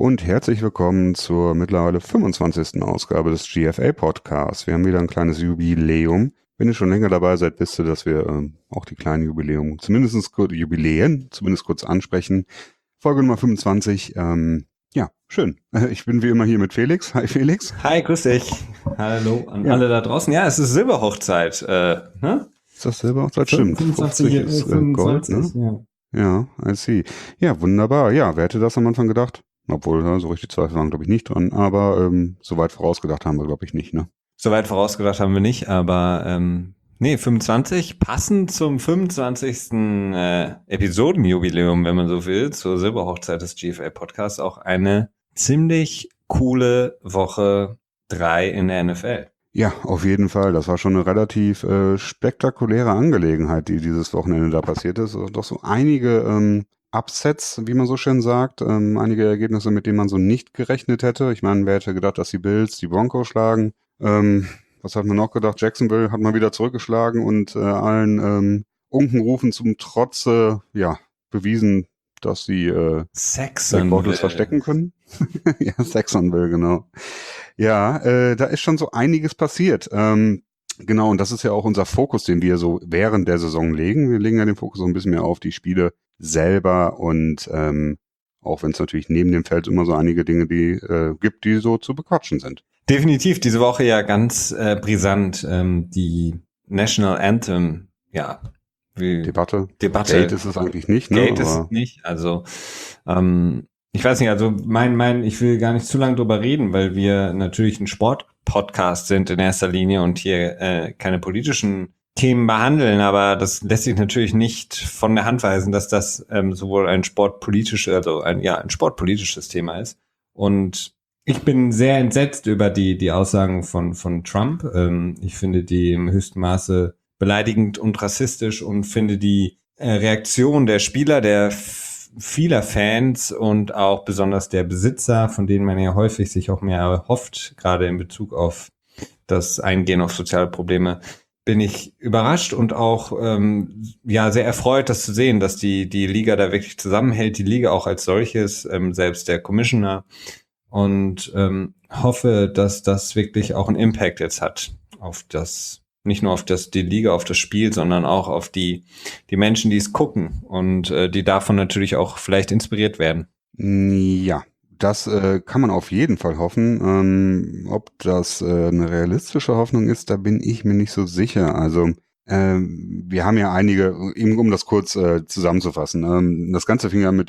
und herzlich willkommen zur mittlerweile 25. Ausgabe des GFA Podcasts. Wir haben wieder ein kleines Jubiläum. Wenn ihr schon länger dabei seid, wisst ihr, dass wir auch die kleinen Jubiläen zumindest kurz ansprechen. Folge Nummer 25. Ja, schön. Ich bin wie immer hier mit Felix. Hi Felix. Hi, grüß dich. Hallo an alle da draußen. Ja, es ist Silberhochzeit. Ne? Ist das Silberhochzeit? Stimmt. 50 ist Gold, ne? Ja, I see. Ja, wunderbar. Ja, wer hätte das am Anfang gedacht? Obwohl, so richtig Zweifel waren, glaube ich, nicht dran. Aber so weit vorausgedacht haben wir, glaube ich, nicht, ne? So weit vorausgedacht haben wir nicht, aber 25, passend zum 25. Episodenjubiläum, wenn man so will, zur Silberhochzeit des GFA Podcasts, auch eine ziemlich coole Woche 3 in der NFL. Ja, auf jeden Fall. Das war schon eine relativ spektakuläre Angelegenheit, die dieses Wochenende da passiert ist. Doch so einige Upsets, wie man so schön sagt, einige Ergebnisse, mit denen man so nicht gerechnet hätte. Ich meine, wer hätte gedacht, dass die Bills die Broncos schlagen? Was hat man noch gedacht? Jacksonville hat mal wieder zurückgeschlagen und allen Unkenrufen zum Trotze, bewiesen, dass sie Black Bottles verstecken können. Ja, Saxonville, genau. Ja, da ist schon so einiges passiert. Genau, und das ist ja auch unser Fokus, den wir so während der Saison legen. Wir legen ja den Fokus so ein bisschen mehr auf die Spiele selber und auch wenn es natürlich neben dem Feld immer so einige Dinge gibt, die so zu bequatschen sind. Definitiv, diese Woche ja ganz brisant, die National Anthem, Debatte. Gate ist es eigentlich nicht, ne? Gate ist es nicht, also ich weiß nicht, also ich will gar nicht zu lange drüber reden, weil wir natürlich ein Sport-Podcast sind in erster Linie und hier keine politischen Themen behandeln, aber das lässt sich natürlich nicht von der Hand weisen, dass das sowohl ein sportpolitisches Thema ist. Und ich bin sehr entsetzt über die Aussagen von Trump. Ich finde die im höchsten Maße beleidigend und rassistisch und finde die Reaktion der Spieler, der vieler Fans und auch besonders der Besitzer, von denen man ja häufig sich auch mehr erhofft, gerade in Bezug auf das Eingehen auf soziale Probleme, bin ich überrascht und auch sehr erfreut, das zu sehen, dass die Liga da wirklich zusammenhält, die Liga auch als solches, selbst der Commissioner, und hoffe, dass das wirklich auch einen Impact jetzt hat auf das, nicht nur auf die Liga, auf das Spiel, sondern auch auf die Menschen, die es gucken und die davon natürlich auch vielleicht inspiriert werden. Ja, das kann man auf jeden Fall hoffen. Ob das eine realistische Hoffnung ist, da bin ich mir nicht so sicher. Also wir haben ja einige, um das kurz zusammenzufassen. Das Ganze fing ja mit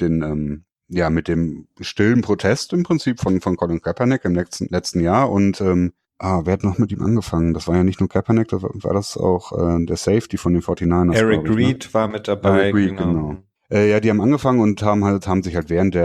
mit dem stillen Protest im Prinzip von Colin Kaepernick im letzten Jahr und wer hat noch mit ihm angefangen? Das war ja nicht nur Kaepernick, da war das auch der Safety von den 49ers. Eric Reed war mit dabei. Eric Reed, genau. Die haben angefangen und haben sich halt während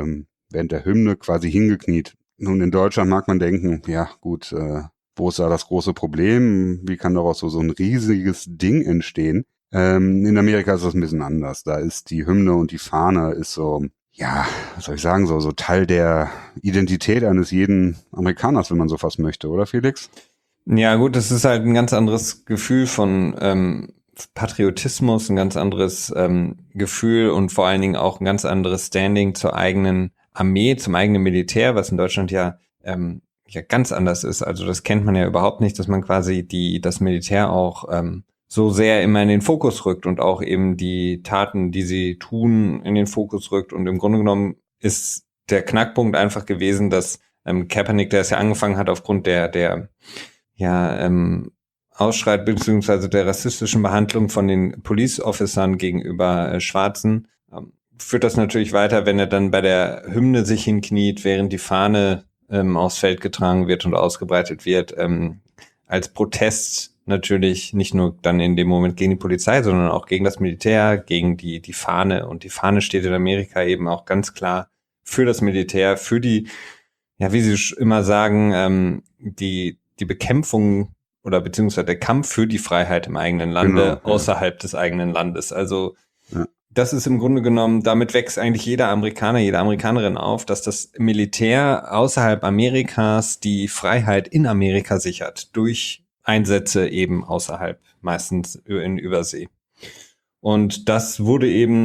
der Hymne quasi hingekniet. Nun, in Deutschland mag man denken, ja gut, wo ist da das große Problem? Wie kann daraus so ein riesiges Ding entstehen? In Amerika ist das ein bisschen anders. Da ist die Hymne und die Fahne ist so, was soll ich sagen, so Teil der Identität eines jeden Amerikaners, wenn man so fast möchte, oder Felix? Ja gut, das ist halt ein ganz anderes Gefühl von Patriotismus, ein ganz anderes Gefühl und vor allen Dingen auch ein ganz anderes Standing zur eigenen Armee, zum eigenen Militär, was in Deutschland ja ganz anders ist. Also das kennt man ja überhaupt nicht, dass man quasi das Militär auch so sehr immer in den Fokus rückt und auch eben die Taten, die sie tun, in den Fokus rückt. Und im Grunde genommen ist der Knackpunkt einfach gewesen, dass Kaepernick, der es ja angefangen hat aufgrund der Ausschreit bzw. der rassistischen Behandlung von den Police Officern gegenüber Schwarzen, führt das natürlich weiter, wenn er dann bei der Hymne sich hinkniet, während die Fahne aufs Feld getragen wird und ausgebreitet wird, als Protest natürlich nicht nur dann in dem Moment gegen die Polizei, sondern auch gegen das Militär, gegen die Fahne. Und die Fahne steht in Amerika eben auch ganz klar für das Militär, für die, wie Sie immer sagen, die Bekämpfung oder beziehungsweise der Kampf für die Freiheit im eigenen Lande, außerhalb des eigenen Landes. Also das ist im Grunde genommen, damit wächst eigentlich jeder Amerikaner, jede Amerikanerin auf, dass das Militär außerhalb Amerikas die Freiheit in Amerika sichert, durch Einsätze eben außerhalb, meistens in Übersee. Und das wurde eben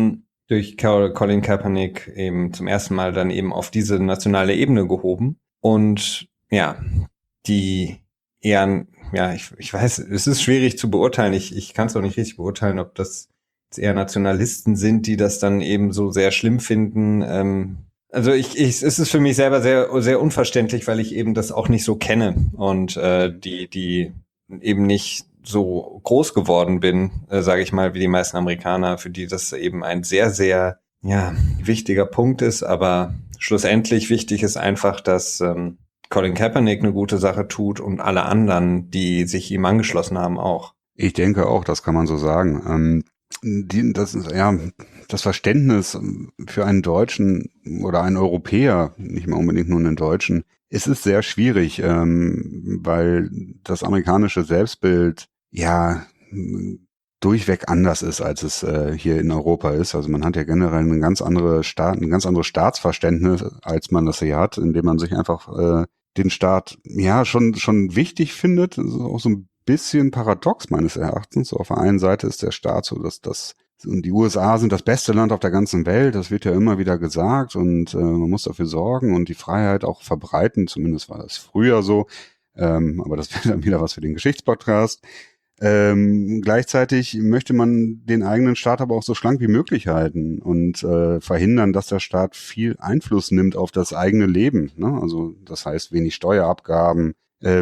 durch Colin Kaepernick eben zum ersten Mal dann eben auf diese nationale Ebene gehoben. Und ja, die eher, ja, ich weiß, es ist schwierig zu beurteilen. Ich kann es auch nicht richtig beurteilen, ob das jetzt eher Nationalisten sind, die das dann eben so sehr schlimm finden. Also es ist für mich selber sehr, sehr unverständlich, weil ich eben das auch nicht so kenne und die eben nicht so groß geworden bin, sage ich mal, wie die meisten Amerikaner, für die das eben ein sehr, sehr wichtiger Punkt ist. Aber schlussendlich wichtig ist einfach, dass Colin Kaepernick eine gute Sache tut und alle anderen, die sich ihm angeschlossen haben, auch. Ich denke auch, das kann man so sagen. Das ist ja das Verständnis für einen Deutschen oder einen Europäer, nicht mal unbedingt nur einen Deutschen. Es ist sehr schwierig, weil das amerikanische Selbstbild ja durchweg anders ist, als es hier in Europa ist. Also man hat ja generell ein ganz anderes Staatsverständnis, als man das hier hat, indem man sich einfach den Staat ja schon wichtig findet. Das ist auch so ein bisschen paradox meines Erachtens. Auf der einen Seite ist der Staat so, dass und die USA sind das beste Land auf der ganzen Welt. Das wird ja immer wieder gesagt und man muss dafür sorgen und die Freiheit auch verbreiten. Zumindest war das früher so. Aber das wäre dann wieder was für den Geschichtspodcast. Gleichzeitig möchte man den eigenen Staat aber auch so schlank wie möglich halten und verhindern, dass der Staat viel Einfluss nimmt auf das eigene Leben. Ne? Also das heißt wenig Steuerabgaben,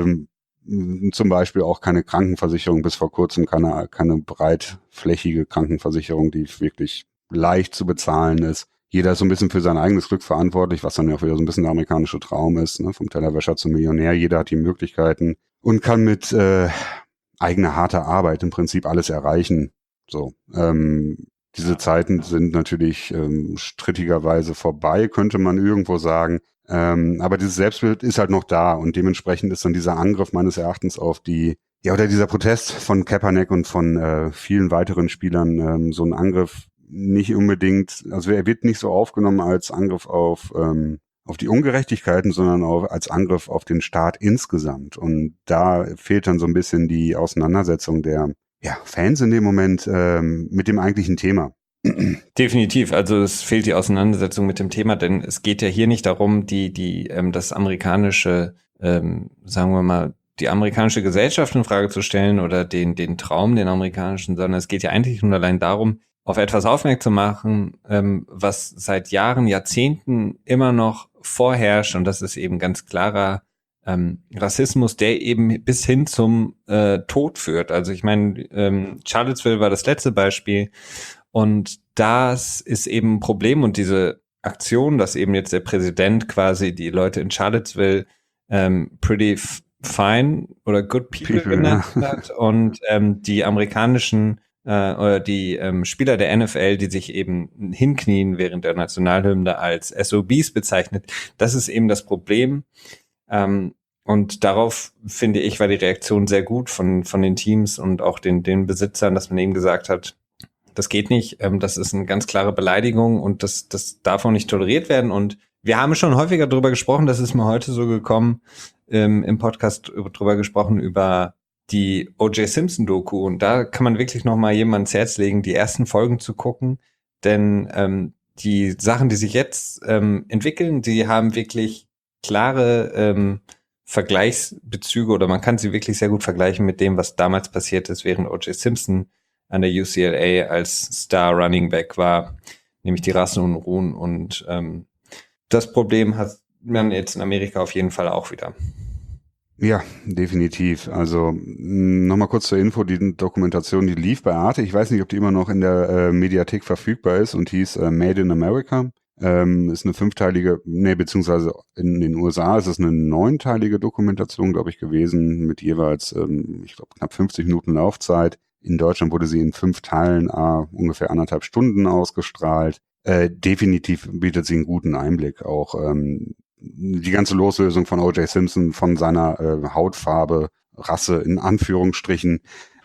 zum Beispiel auch keine Krankenversicherung, bis vor kurzem keine breitflächige Krankenversicherung, die wirklich leicht zu bezahlen ist. Jeder ist so ein bisschen für sein eigenes Glück verantwortlich, was dann ja auch wieder so ein bisschen der amerikanische Traum ist, ne? Vom Tellerwäscher zum Millionär. Jeder hat die Möglichkeiten und kann mit eigener harter Arbeit im Prinzip alles erreichen. So, diese Zeiten sind natürlich strittigerweise vorbei, könnte man irgendwo sagen. Aber dieses Selbstbild ist halt noch da und dementsprechend ist dann dieser Angriff meines Erachtens auf die, ja, oder dieser Protest von Kaepernick und von vielen weiteren Spielern so ein Angriff nicht unbedingt, also er wird nicht so aufgenommen als Angriff auf die Ungerechtigkeiten, sondern auch als Angriff auf den Staat insgesamt. Und da fehlt dann so ein bisschen die Auseinandersetzung der Fans in dem Moment mit dem eigentlichen Thema. Definitiv. Also es fehlt die Auseinandersetzung mit dem Thema, denn es geht ja hier nicht darum, das amerikanische, sagen wir mal, die amerikanische Gesellschaft in Frage zu stellen oder den Traum, den amerikanischen, sondern es geht ja eigentlich nur allein darum, auf etwas aufmerksam machen, was seit Jahren, Jahrzehnten immer noch vorherrscht, und das ist eben ganz klarer Rassismus, der eben bis hin zum Tod führt. Also ich meine, Charlottesville war das letzte Beispiel, und das ist eben ein Problem, und diese Aktion, dass eben jetzt der Präsident quasi die Leute in Charlottesville pretty fine oder good people genannt hat, und die amerikanischen oder die Spieler der NFL, die sich eben hinknien während der Nationalhymne, als SOBs bezeichnet. Das ist eben das Problem. Und darauf, finde ich, war die Reaktion sehr gut von den Teams und auch den Besitzern, dass man eben gesagt hat, das geht nicht, das ist eine ganz klare Beleidigung und das darf auch nicht toleriert werden. Und wir haben schon häufiger darüber gesprochen, das ist mir heute so gekommen, im Podcast drüber gesprochen, über die O.J. Simpson-Doku. Und da kann man wirklich noch mal jemandem ans Herz legen, die ersten Folgen zu gucken. Denn die Sachen, die sich jetzt entwickeln, die haben wirklich klare Vergleichsbezüge, oder man kann sie wirklich sehr gut vergleichen mit dem, was damals passiert ist, während O.J. Simpson an der UCLA als Star Running Back war, nämlich die Rassenunruhen. Und das Problem hat man jetzt in Amerika auf jeden Fall auch wieder. Ja, definitiv. Also nochmal kurz zur Info, die Dokumentation, die lief bei Arte. Ich weiß nicht, ob die immer noch in der Mediathek verfügbar ist und hieß Made in America. Ist eine beziehungsweise in den USA ist es eine 9-teilige Dokumentation, glaube ich, gewesen, mit jeweils, ich glaube, knapp 50 Minuten Laufzeit. In Deutschland wurde sie in 5 Teilen ungefähr 1,5 Stunden ausgestrahlt. Definitiv bietet sie einen guten Einblick. Auch die ganze Loslösung von O.J. Simpson, von seiner Hautfarbe, Rasse in Anführungsstrichen,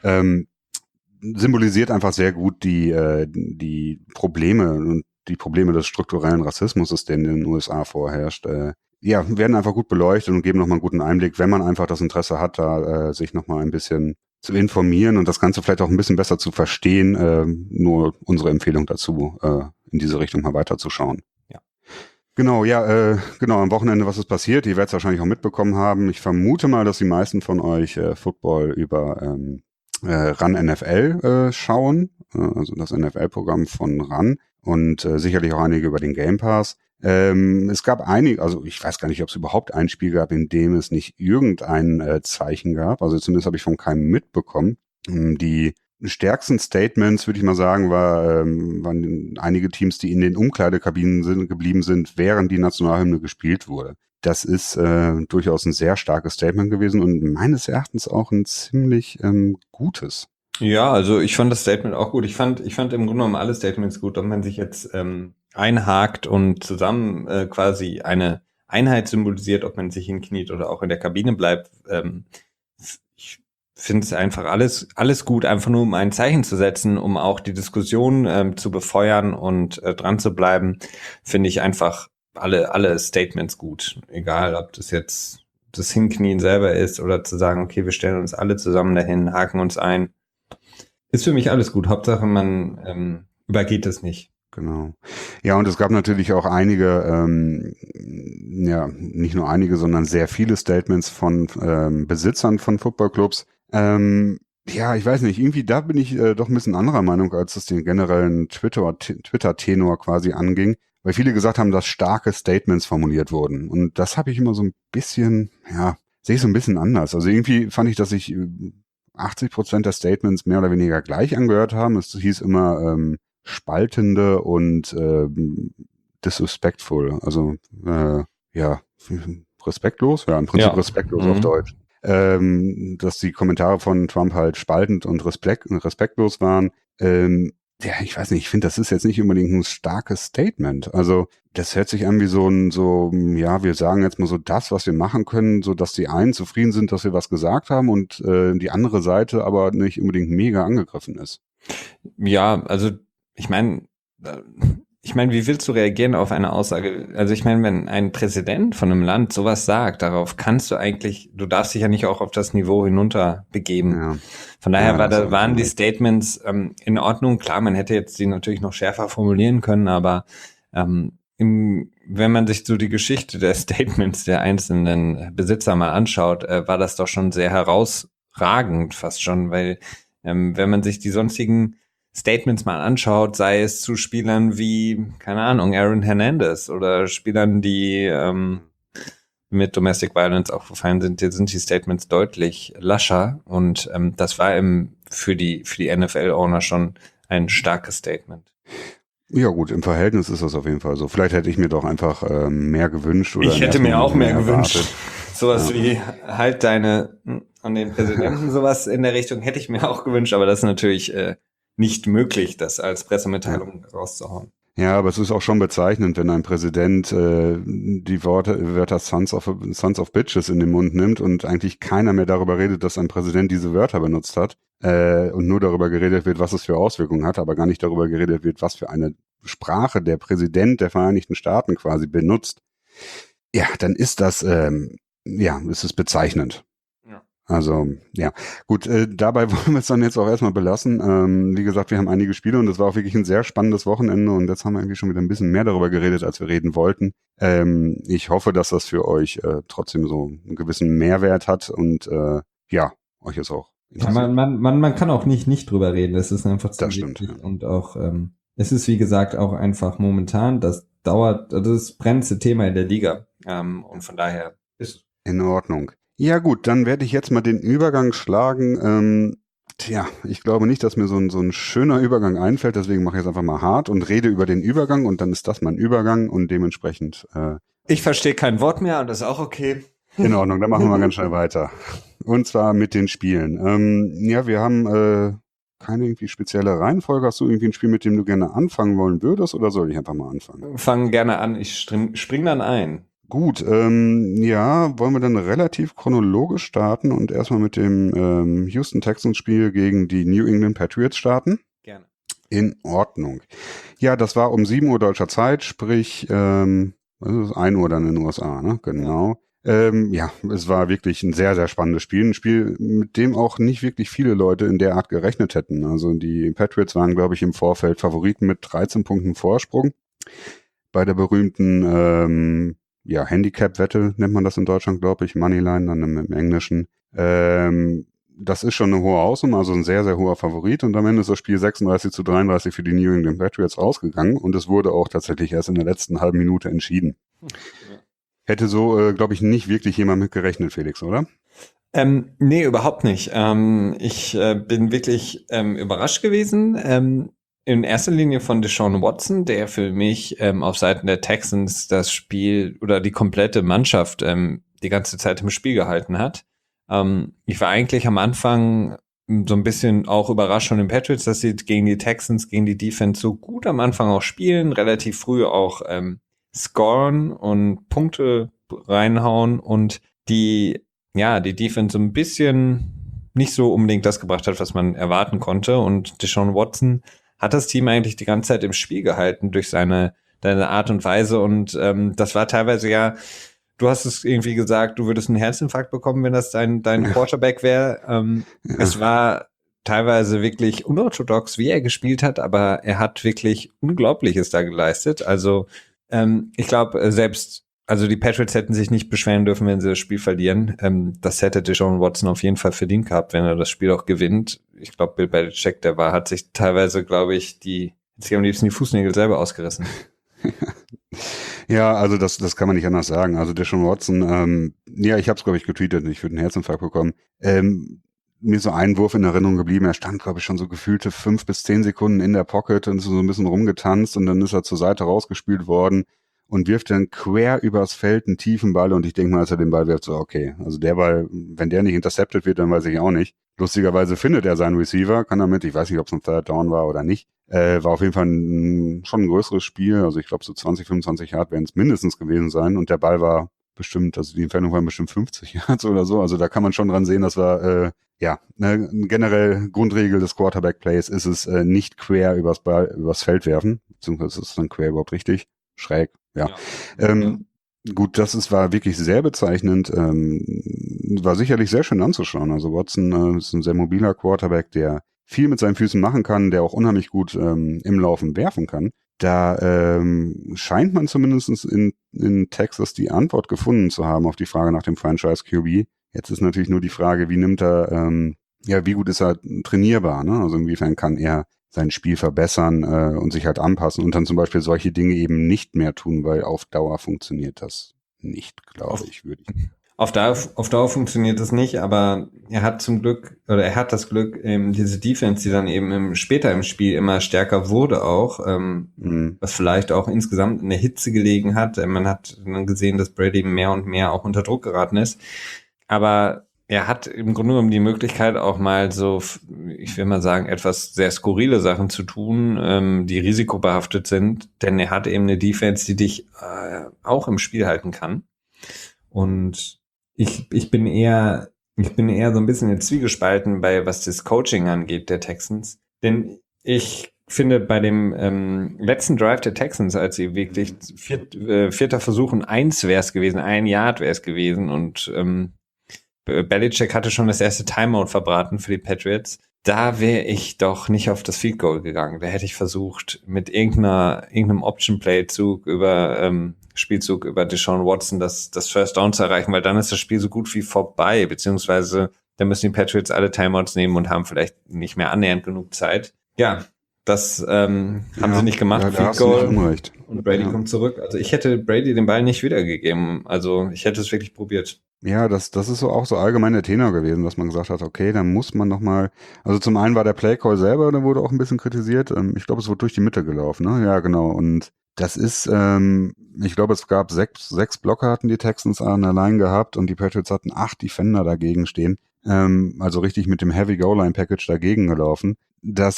symbolisiert einfach sehr gut die Probleme und die Probleme des strukturellen Rassismus, der in den USA vorherrscht. Werden einfach gut beleuchtet und geben nochmal einen guten Einblick, wenn man einfach das Interesse hat, da sich nochmal ein bisschen zu informieren und das Ganze vielleicht auch ein bisschen besser zu verstehen. Nur unsere Empfehlung dazu, in diese Richtung mal weiterzuschauen. Ja. Genau, genau, am Wochenende, was ist passiert? Ihr werdet es wahrscheinlich auch mitbekommen haben. Ich vermute mal, dass die meisten von euch Football über RAN NFL schauen, also das NFL-Programm von RAN und sicherlich auch einige über den Game Pass. Es gab einige, also ich weiß gar nicht, ob es überhaupt ein Spiel gab, in dem es nicht irgendein Zeichen gab. Also zumindest habe ich von keinem mitbekommen. Die stärksten Statements, würde ich mal sagen, waren einige Teams, die in den Umkleidekabinen geblieben sind, während die Nationalhymne gespielt wurde. Das ist durchaus ein sehr starkes Statement gewesen und meines Erachtens auch ein ziemlich gutes. Ja, also ich fand das Statement auch gut. Ich fand im Grunde genommen alle Statements gut, ob man sich jetzt einhakt und zusammen quasi eine Einheit symbolisiert, ob man sich hinkniet oder auch in der Kabine bleibt. Ich finde es einfach alles gut, einfach nur um ein Zeichen zu setzen, um auch die Diskussion zu befeuern und dran zu bleiben, finde ich einfach alle Statements gut. Egal, ob das jetzt das Hinknien selber ist oder zu sagen, okay, wir stellen uns alle zusammen dahin, haken uns ein. Ist für mich alles gut. Hauptsache, man übergeht es nicht. Genau. Ja, und es gab natürlich auch einige, nicht nur einige, sondern sehr viele Statements von Besitzern von Footballclubs. Ja, ich weiß nicht, irgendwie da bin ich doch ein bisschen anderer Meinung, als es den generellen Twitter-Tenor quasi anging, weil viele gesagt haben, dass starke Statements formuliert wurden. Und das habe ich immer so ein bisschen, ja, sehe ich so ein bisschen anders. Also irgendwie fand ich, dass sich 80% der Statements mehr oder weniger gleich angehört haben. Es hieß immer spaltende und disrespectful, also ja, respektlos, ja, im Prinzip Ja. respektlos auf Deutsch. Dass die Kommentare von Trump halt spaltend und respektlos waren. Ja, ich weiß nicht, ich finde, das ist jetzt nicht unbedingt ein starkes Statement. Also das hört sich an wie ja, wir sagen jetzt mal so das, was wir machen können, so dass die einen zufrieden sind, dass wir was gesagt haben und die andere Seite aber nicht unbedingt mega angegriffen ist. Ja, also ich meine, wie willst du reagieren auf eine Aussage? Also ich meine, wenn ein Präsident von einem Land sowas sagt, darauf kannst du eigentlich, du darfst dich ja nicht auch auf das Niveau hinunter begeben. Ja. Von daher Ja, waren die Statements in Ordnung. Klar, man hätte jetzt die natürlich noch schärfer formulieren können, aber wenn man sich so die Geschichte der Statements der einzelnen Besitzer mal anschaut, war das doch schon sehr herausragend fast schon, weil wenn man sich die sonstigen Statements mal anschaut, sei es zu Spielern wie, keine Ahnung, Aaron Hernandez oder Spielern, die mit Domestic Violence aufgefallen sind, sind die Statements deutlich lascher und das war für die NFL-Owner schon ein starkes Statement. Ja gut, im Verhältnis ist das auf jeden Fall so. Vielleicht hätte ich mir doch einfach mehr gewünscht. Oder ich hätte mir auch mehr gewünscht. Erwartet. Sowas wie halt deine an den Präsidenten, sowas in der Richtung hätte ich mir auch gewünscht, aber das ist natürlich nicht möglich, das als Pressemitteilung rauszuhauen. Ja, aber es ist auch schon bezeichnend, wenn ein Präsident die Wörter Sons of Bitches in den Mund nimmt und eigentlich keiner mehr darüber redet, dass ein Präsident diese Wörter benutzt hat und nur darüber geredet wird, was es für Auswirkungen hat, aber gar nicht darüber geredet wird, was für eine Sprache der Präsident der Vereinigten Staaten quasi benutzt. Ja, dann ist das, ist es bezeichnend. Also, ja. Gut, dabei wollen wir es dann jetzt auch erstmal belassen. Wie gesagt, wir haben einige Spiele und es war auch wirklich ein sehr spannendes Wochenende und jetzt haben wir irgendwie schon wieder ein bisschen mehr darüber geredet, als wir reden wollten. Ich hoffe, dass das für euch trotzdem so einen gewissen Mehrwert hat und euch ist auch interessiert. Ja, man kann auch nicht drüber reden, das ist einfach zu das stimmt, ja. Und auch, es ist wie gesagt auch einfach momentan, das brennendste Thema in der Liga und von daher ist in Ordnung. Ja gut, dann werde ich jetzt mal den Übergang schlagen. Ich glaube nicht, dass mir so ein schöner Übergang einfällt, deswegen mache ich es einfach mal hart und rede über den Übergang und dann ist das mein Übergang und dementsprechend... ich verstehe kein Wort mehr und das ist auch okay. In Ordnung, dann machen wir mal ganz schnell weiter. Und zwar mit den Spielen. Wir haben keine irgendwie spezielle Reihenfolge. Hast du irgendwie ein Spiel, mit dem du gerne anfangen wollen würdest oder soll ich einfach mal anfangen? Fang gerne an, ich spring dann ein. Gut, wollen wir dann relativ chronologisch starten und erstmal mit dem Houston Texans Spiel gegen die New England Patriots starten? Gerne. In Ordnung. Ja, das war um 7 Uhr deutscher Zeit, sprich, das ist 1 Uhr dann in den USA, ne? Genau. Ja, es war wirklich ein sehr, sehr spannendes Spiel. Ein Spiel, mit dem auch nicht wirklich viele Leute in der Art gerechnet hätten. Also die Patriots waren, glaube ich, im Vorfeld Favoriten mit 13 Punkten Vorsprung. Bei der berühmten Handicap-Wette nennt man das in Deutschland, glaube ich, Moneyline, dann im Englischen. Das ist schon eine hohe Hausnummer, also ein sehr, sehr hoher Favorit. Und am Ende ist das Spiel 36-33 für die New England Patriots rausgegangen. Und es wurde auch tatsächlich erst in der letzten halben Minute entschieden. Hätte so, glaube ich, nicht wirklich jemand mit gerechnet, Felix, oder? Nee, überhaupt nicht. Ich bin wirklich überrascht gewesen. In erster Linie von Deshaun Watson, der für mich auf Seiten der Texans das Spiel oder die komplette Mannschaft die ganze Zeit im Spiel gehalten hat. Ich war eigentlich am Anfang so ein bisschen auch überrascht von den Patriots, dass sie gegen die Texans, gegen die Defense so gut am Anfang auch spielen, relativ früh auch scoren und Punkte reinhauen und die Defense so ein bisschen nicht so unbedingt das gebracht hat, was man erwarten konnte. Und Deshaun Watson hat das Team eigentlich die ganze Zeit im Spiel gehalten durch seine Art und Weise. Und das war teilweise du hast es irgendwie gesagt, du würdest einen Herzinfarkt bekommen, wenn das dein Quarterback wäre. Es war teilweise wirklich unorthodox, wie er gespielt hat, aber er hat wirklich Unglaubliches da geleistet. Also ich glaube, also die Patriots hätten sich nicht beschweren dürfen, wenn sie das Spiel verlieren. Das hätte Deshaun Watson auf jeden Fall verdient gehabt, wenn er das Spiel auch gewinnt. Ich glaube, Bill Belichick, hat sich teilweise, glaube ich, am liebsten die Fußnägel selber ausgerissen. Ja, also das kann man nicht anders sagen. Also Deshaun Watson, ich habe es, glaube ich, getweetet, ich würde einen Herzinfarkt bekommen. Mir so ein Wurf in Erinnerung geblieben. Er stand, glaube ich, schon so gefühlte 5 bis 10 Sekunden in der Pocket und ist so ein bisschen rumgetanzt und dann ist er zur Seite rausgespielt worden und wirft dann quer übers Feld einen tiefen Ball und ich denke mal, als er den Ball wirft, so okay, also der Ball, wenn der nicht intercepted wird, dann weiß ich auch nicht. Lustigerweise findet er seinen Receiver, kann damit, ich weiß nicht, ob es ein Third Down war oder nicht, war auf jeden Fall schon ein größeres Spiel, also ich glaube so 20, 25 Yard werden es mindestens gewesen sein und der Ball war bestimmt, also die Entfernung waren bestimmt 50 Yards oder so, also da kann man schon dran sehen, das war eine generell Grundregel des Quarterback-Plays ist es nicht quer übers Feld werfen, beziehungsweise ist es dann quer überhaupt richtig, schräg, ja. Gut, war wirklich sehr bezeichnend, war sicherlich sehr schön anzuschauen, also Watson ist ein sehr mobiler Quarterback, der viel mit seinen Füßen machen kann, der auch unheimlich gut im Laufen werfen kann. Da scheint man zumindest in Texas die Antwort gefunden zu haben auf die Frage nach dem Franchise QB. Jetzt ist natürlich nur die Frage, wie nimmt er, wie gut ist er trainierbar, ne? Also inwiefern kann er sein Spiel verbessern und sich halt anpassen und dann zum Beispiel solche Dinge eben nicht mehr tun, weil auf Dauer funktioniert das nicht, glaube ich, würde ich. Auf Dauer funktioniert das nicht, aber er hat das Glück, diese Defense, die dann eben später im Spiel immer stärker wurde auch, was vielleicht auch insgesamt eine Hitze gelegen hat. Man hat dann gesehen, dass Brady mehr und mehr auch unter Druck geraten ist. Aber er hat im Grunde genommen die Möglichkeit auch mal so, ich will mal sagen, etwas sehr skurrile Sachen zu tun, die risikobehaftet sind, denn er hat eben eine Defense, die dich auch im Spiel halten kann. Und ich bin eher so ein bisschen in Zwiegespalten was das Coaching angeht der Texans. Denn ich finde bei dem letzten Drive der Texans, als sie wirklich vierter Versuch und 1 wäre es gewesen, 1 Yard wäre es gewesen und Belichick hatte schon das erste Timeout verbraten für die Patriots. Da wäre ich doch nicht auf das Field Goal gegangen. Da hätte ich versucht, mit irgendeinem Option-Play-Zug Spielzug über Deshaun Watson das First Down zu erreichen, weil dann ist das Spiel so gut wie vorbei, beziehungsweise da müssen die Patriots alle Timeouts nehmen und haben vielleicht nicht mehr annähernd genug Zeit. Ja, das haben sie nicht gemacht. Ja, Field Goal und Brady kommt zurück. Also ich hätte Brady den Ball nicht wiedergegeben. Also ich hätte es wirklich probiert. Ja, das ist so auch so allgemein der Tenor gewesen, dass man gesagt hat, okay, dann muss man noch mal, also zum einen war der Playcall selber, der wurde auch ein bisschen kritisiert. Ich glaube, es wurde durch die Mitte gelaufen, ne? Ja, genau. Und das ist, ich glaube, es gab 6 Blocker hatten die Texans an der Line gehabt und die Patriots hatten 8 Defender dagegen stehen. Also richtig mit dem Heavy Goal-Line-Package dagegen gelaufen. Da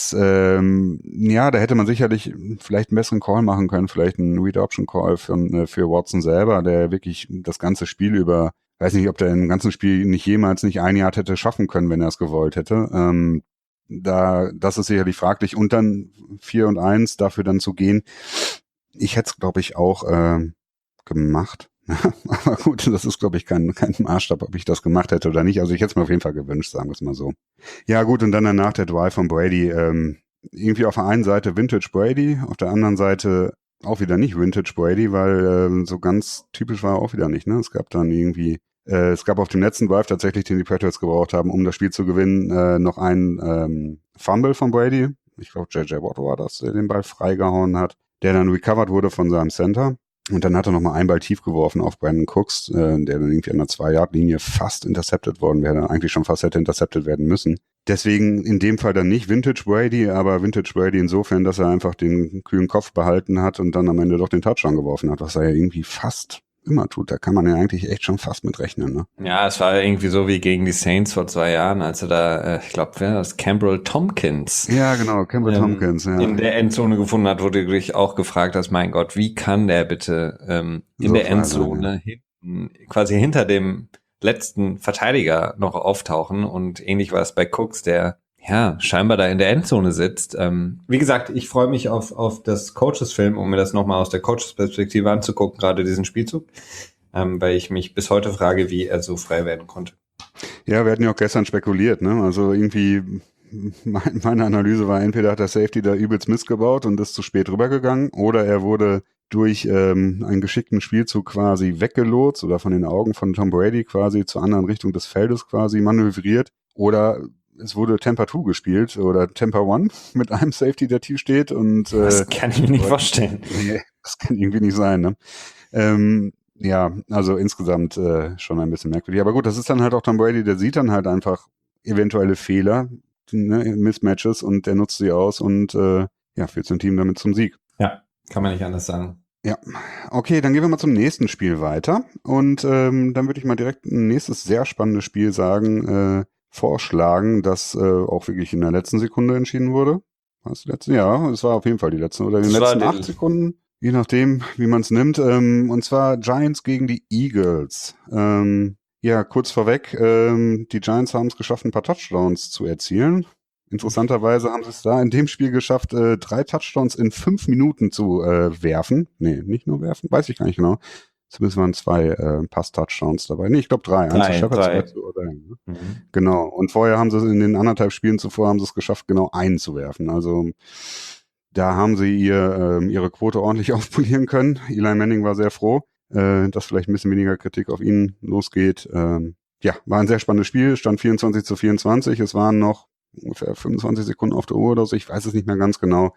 hätte man sicherlich vielleicht einen besseren Call machen können, vielleicht einen Read-Option-Call für Watson selber, der wirklich das ganze Spiel über, weiß nicht, ob der im ganzen Spiel jemals nicht 1 Yard hätte schaffen können, wenn er es gewollt hätte. Das ist sicherlich fraglich. Und dann 4-1 dafür dann zu gehen. Ich hätte es, glaube ich, auch gemacht. Aber gut, das ist, glaube ich, kein Maßstab, ob ich das gemacht hätte oder nicht. Also ich hätte es mir auf jeden Fall gewünscht, sagen wir es mal so. Ja gut, und dann danach der Drive von Brady. Irgendwie auf der einen Seite Vintage Brady, auf der anderen Seite auch wieder nicht Vintage Brady, weil so ganz typisch war er auch wieder nicht. Ne? Es gab dann irgendwie, es gab auf dem letzten Drive tatsächlich, den die Patriots gebraucht haben, um das Spiel zu gewinnen, noch einen Fumble von Brady. Ich glaube, J.J. Watt war das, der den Ball freigehauen hat, der dann recovered wurde von seinem Center. Und dann hat er nochmal einen Ball tief geworfen auf Brandon Cooks, der dann irgendwie an der 2-Yard-Linie fast intercepted worden wäre, eigentlich schon fast hätte intercepted werden müssen. Deswegen in dem Fall dann nicht Vintage Brady, aber Vintage Brady insofern, dass er einfach den kühlen Kopf behalten hat und dann am Ende doch den Touchdown geworfen hat, was er ja irgendwie fast immer tut. Da kann man ja eigentlich echt schon fast mit rechnen. Ne? Ja, es war irgendwie so wie gegen die Saints vor 2 Jahren, als er da, ich glaube, wer das Campbell Tompkins Ja, genau, Campbell Tompkins. Ja. In der Endzone gefunden hat, wurde dich auch gefragt hast, mein Gott, wie kann der bitte in So der frei sein, Endzone hinten, quasi hinter dem letzten Verteidiger noch auftauchen, und ähnlich war es bei Cooks, der ja scheinbar da in der Endzone sitzt. Wie gesagt, ich freue mich auf das Coaches-Film, um mir das nochmal aus der Coaches-Perspektive anzugucken, gerade diesen Spielzug, weil ich mich bis heute frage, wie er so frei werden konnte. Ja, wir hatten ja auch gestern spekuliert, ne? Also irgendwie, meine Analyse war, entweder hat der Safety da übelst missgebaut und ist zu spät rübergegangen, oder er wurde durch einen geschickten Spielzug quasi weggelotst oder von den Augen von Tom Brady quasi zur anderen Richtung des Feldes quasi manövriert, oder es wurde Tampa 2 gespielt oder Tampa 1 mit einem Safety, der tief steht. Und das kann ich mir nicht vorstellen. Nee, das kann irgendwie nicht sein, ne? Ja, also insgesamt schon ein bisschen merkwürdig. Aber gut, das ist dann halt auch Tom Brady, der sieht dann halt einfach eventuelle Fehler, ne, Mismatches, und der nutzt sie aus und ja, führt sein Team damit zum Sieg. Ja, kann man nicht anders sagen. Ja, okay, dann gehen wir mal zum nächsten Spiel weiter. Und dann würde ich mal direkt ein nächstes sehr spannendes Spiel vorschlagen, das auch wirklich in der letzten Sekunde entschieden wurde. Was die letzte? Ja, es war auf jeden Fall die letzte. Oder in den letzten 8 Sekunden, je nachdem, wie man es nimmt. Und zwar Giants gegen die Eagles. Ja, kurz vorweg, die Giants haben es geschafft, ein paar Touchdowns zu erzielen. Interessanterweise haben sie es da in dem Spiel geschafft, 3 Touchdowns in 5 Minuten zu werfen. Nee, nicht nur werfen, weiß ich gar nicht genau. Zumindest waren 2 Pass-Touchdowns dabei. Nee, ich glaube 3. Eins zu Shepard, 2 zu Odell. Ne? Genau. Und vorher haben sie in den 1,5 Spielen zuvor haben sie es geschafft, genau einen zu werfen. Also da haben sie ihre Quote ordentlich aufpolieren können. Eli Manning war sehr froh, dass vielleicht ein bisschen weniger Kritik auf ihn losgeht. Ja, war ein sehr spannendes Spiel. Stand 24-24. Es waren noch ungefähr 25 Sekunden auf der Uhr oder so. Ich weiß es nicht mehr ganz genau.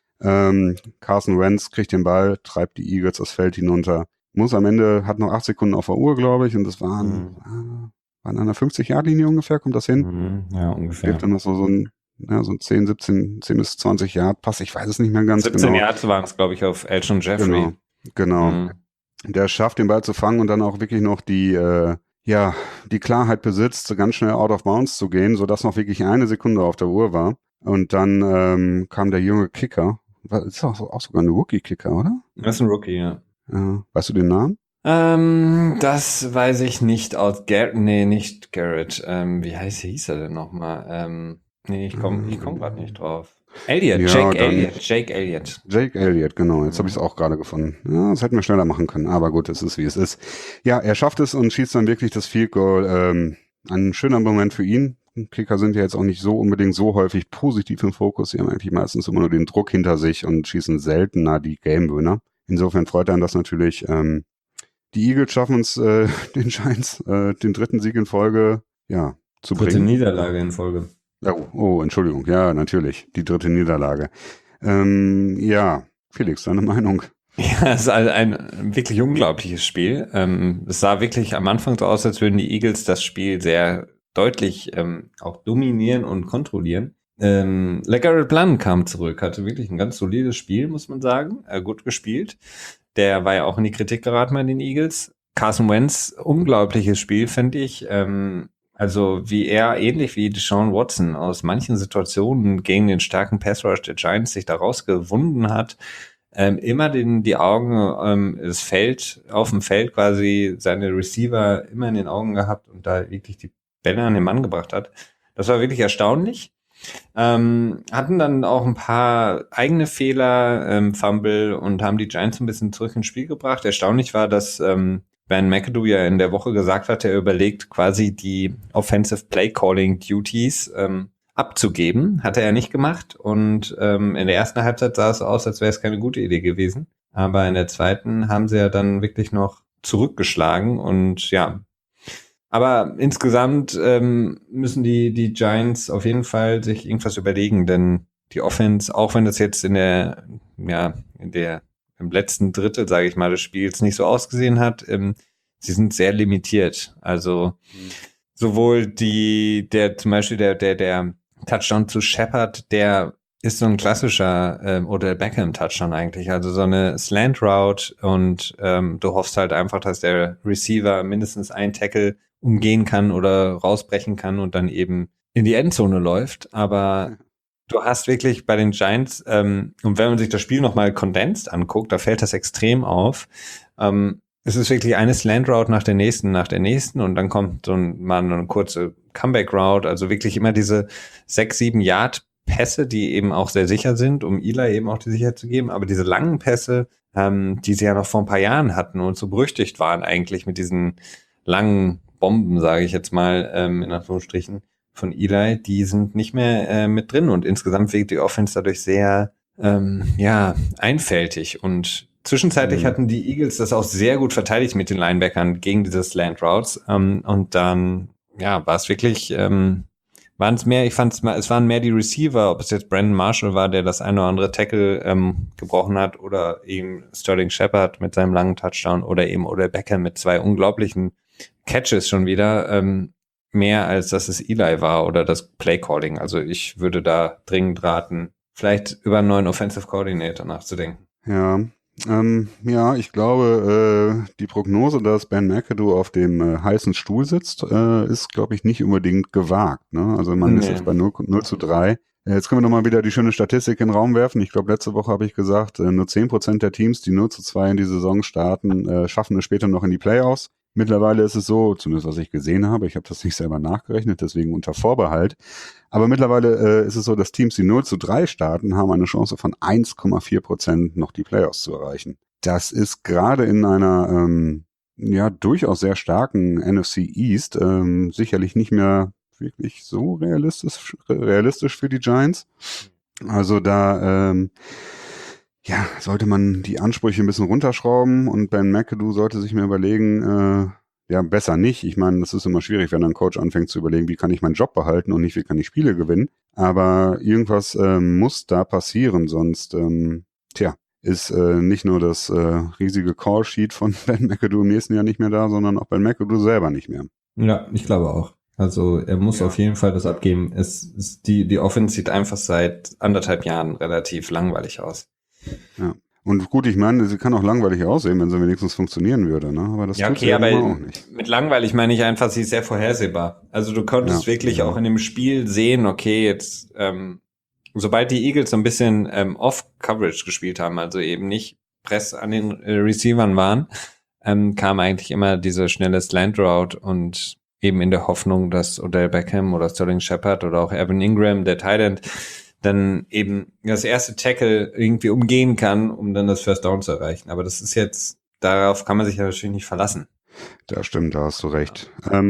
Carson Wentz kriegt den Ball, treibt die Eagles das Feld hinunter. Hat noch 8 Sekunden auf der Uhr, glaube ich, und das waren an einer 50-Yard-Linie ungefähr, kommt das hin? Ja, ungefähr. Gibt dann noch so ein 10 bis 20 Yard Pass, ich weiß es nicht mehr ganz 17 genau. 17 Yards waren es, glaube ich, auf Elgin Jeffrey. Genau. Der schafft, den Ball zu fangen und dann auch wirklich noch die Klarheit besitzt, ganz schnell out of bounds zu gehen, sodass noch wirklich 1 Sekunde auf der Uhr war. Und dann kam der junge Kicker. Ist auch sogar ein Rookie-Kicker, oder? Das ist ein Rookie, ja. Weißt du den Namen? Das weiß ich nicht aus nicht Garrett. Wie hieß er denn nochmal? Nee, ich komm gerade nicht drauf. Jake Elliott. Jake Elliott, genau. Jetzt habe ich es auch gerade gefunden. Ja, das hätten wir schneller machen können. Aber gut, es ist, wie es ist. Ja, er schafft es und schießt dann wirklich das Field Goal. Ein schöner Moment für ihn. Kicker sind ja jetzt auch nicht so unbedingt so häufig positiv im Fokus. Sie haben eigentlich meistens immer nur den Druck hinter sich und schießen seltener die Game-Winner. Insofern freut einen das natürlich. Die Eagles schaffen es, den Giants den 3. Sieg in Folge zu bringen. 3. Niederlage in Folge. Oh, Entschuldigung. Ja, natürlich. Die 3. Niederlage. Felix, deine Meinung? Ja, es ist ein wirklich unglaubliches Spiel. Es sah wirklich am Anfang so aus, als würden die Eagles das Spiel sehr deutlich auch dominieren und kontrollieren. LeGarrette Blount kam zurück, hatte wirklich ein ganz solides Spiel, muss man sagen. Gut gespielt. Der war ja auch in die Kritik geraten bei den Eagles. Carson Wentz, unglaubliches Spiel, finde ich. Also wie er, ähnlich wie Deshaun Watson, aus manchen Situationen gegen den starken Pass-Rush der Giants sich da rausgewunden hat. Immer die Augen, das Feld, auf dem Feld quasi seine Receiver immer in den Augen gehabt und da wirklich die Bälle an den Mann gebracht hat. Das war wirklich erstaunlich. Hatten dann auch ein paar eigene Fehler, Fumble, und haben die Giants ein bisschen zurück ins Spiel gebracht. Erstaunlich war, dass Ben McAdoo ja in der Woche gesagt hat, er überlegt quasi die Offensive Play Calling Duties abzugeben. Hat er ja nicht gemacht und in der ersten Halbzeit sah es aus, als wäre es keine gute Idee gewesen. Aber in der zweiten haben sie ja dann wirklich noch zurückgeschlagen und ja. Aber insgesamt müssen die Giants auf jeden Fall sich irgendwas überlegen, denn die Offense, auch wenn das jetzt im letzten Drittel, sage ich mal, des Spiels nicht so ausgesehen hat, sie sind sehr limitiert. Also sowohl zum Beispiel der Touchdown zu Shepard, der ist so ein klassischer Odell Beckham Touchdown eigentlich, also so eine Slant Route und du hoffst halt einfach, dass der Receiver mindestens einen Tackle umgehen kann oder rausbrechen kann und dann eben in die Endzone läuft, aber du hast wirklich bei den Giants, und wenn man sich das Spiel nochmal condensed anguckt, da fällt das extrem auf. Es ist wirklich eine Slant Route nach der nächsten und dann kommt mal eine kurze Comeback Route, also wirklich immer diese 6-7 Yard Pässe, die eben auch sehr sicher sind, um Eli eben auch die Sicherheit zu geben, aber diese langen Pässe, die sie ja noch vor ein paar Jahren hatten und so berüchtigt waren eigentlich mit diesen langen Bomben, sage ich jetzt mal, in Anführungsstrichen, von Eli, die sind nicht mehr mit drin und insgesamt wirkt die Offense dadurch sehr einfältig und zwischenzeitlich hatten die Eagles das auch sehr gut verteidigt mit den Linebackern gegen diese Slant Routes und dann war es wirklich waren es mehr, es waren mehr die Receiver, ob es jetzt Brandon Marshall war, der das eine oder andere Tackle gebrochen hat oder eben Sterling Shepard mit seinem langen Touchdown oder eben Odell Beckham mit 2 unglaublichen Catches schon wieder, mehr als dass es Eli war oder das Play-Calling. Also ich würde da dringend raten, vielleicht über einen neuen Offensive Coordinator nachzudenken. Ich glaube, die Prognose, dass Ben McAdoo auf dem heißen Stuhl sitzt, ist, glaube ich, nicht unbedingt gewagt. Ne? Also man ist jetzt bei 0-3. Jetzt können wir nochmal wieder die schöne Statistik in den Raum werfen. Ich glaube, letzte Woche habe ich gesagt, nur 10% der Teams, die 0-2 in die Saison starten, schaffen es später noch in die Playoffs. Mittlerweile ist es so, zumindest was ich gesehen habe, ich habe das nicht selber nachgerechnet, deswegen unter Vorbehalt, aber mittlerweile ist es so, dass Teams, die 0-3 starten, haben eine Chance von 1,4% noch die Playoffs zu erreichen. Das ist gerade in einer durchaus sehr starken NFC East sicherlich nicht mehr wirklich so realistisch für die Giants. Also da sollte man die Ansprüche ein bisschen runterschrauben und Ben McAdoo sollte sich mir überlegen, besser nicht. Ich meine, das ist immer schwierig, wenn ein Coach anfängt zu überlegen, wie kann ich meinen Job behalten und nicht, wie kann ich Spiele gewinnen. Aber irgendwas muss da passieren, sonst ist nicht nur das riesige Call-Sheet von Ben McAdoo im nächsten Jahr nicht mehr da, sondern auch Ben McAdoo selber nicht mehr. Ja, ich glaube auch. Also er muss auf jeden Fall das abgeben. Die Offense sieht einfach seit 1,5 Jahren relativ langweilig aus. Ja. Und gut, ich meine, sie kann auch langweilig aussehen, wenn sie wenigstens funktionieren würde, ne? Aber das tut sie aber auch nicht. Mit langweilig meine ich einfach, sie ist sehr vorhersehbar. Also du konntest wirklich auch in dem Spiel sehen, okay, jetzt sobald die Eagles so ein bisschen Off-Coverage gespielt haben, also eben nicht Press an den Receivern waren, kam eigentlich immer diese schnelle Slant-Route und eben in der Hoffnung, dass Odell Beckham oder Sterling Shepard oder auch Evan Ingram, der Tight End, dann eben das erste Tackle irgendwie umgehen kann, um dann das First Down zu erreichen. Aber das ist jetzt, darauf kann man sich ja natürlich nicht verlassen. Das stimmt, da hast du recht.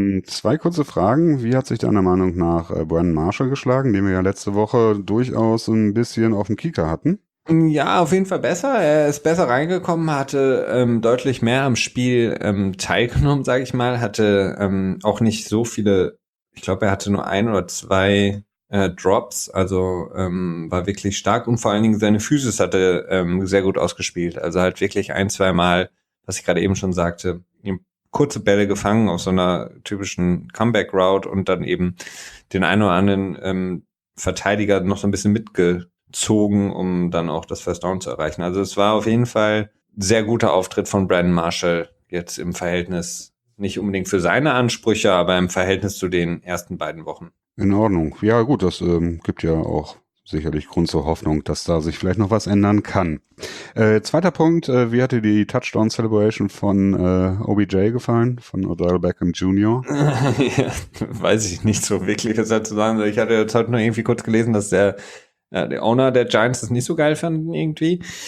2 kurze Fragen. Wie hat sich deiner Meinung nach Brandon Marshall geschlagen, den wir ja letzte Woche durchaus ein bisschen auf dem Kieker hatten? Ja, auf jeden Fall besser. Er ist besser reingekommen, hatte deutlich mehr am Spiel teilgenommen, sage ich mal. Hatte auch nicht so viele, ich glaube, er hatte nur 1 oder 2 Drops, also war wirklich stark und vor allen Dingen seine Physis hatte sehr gut ausgespielt. Also halt wirklich 1-2 Mal, was ich gerade eben schon sagte, kurze Bälle gefangen auf so einer typischen Comeback-Route und dann eben den einen oder anderen Verteidiger noch so ein bisschen mitgezogen, um dann auch das First Down zu erreichen. Also es war auf jeden Fall ein sehr guter Auftritt von Brandon Marshall, jetzt im Verhältnis, nicht unbedingt für seine Ansprüche, aber im Verhältnis zu den ersten beiden Wochen. In Ordnung. Ja gut, das gibt ja auch sicherlich Grund zur Hoffnung, dass da sich vielleicht noch was ändern kann. Zweiter Punkt, wie hat dir die Touchdown-Celebration von OBJ gefallen, von Odell Beckham Jr.? Ja, weiß ich nicht so wirklich, was dazu sagen soll. Ich hatte jetzt heute nur irgendwie kurz gelesen, dass der Owner der Giants das nicht so geil fand irgendwie.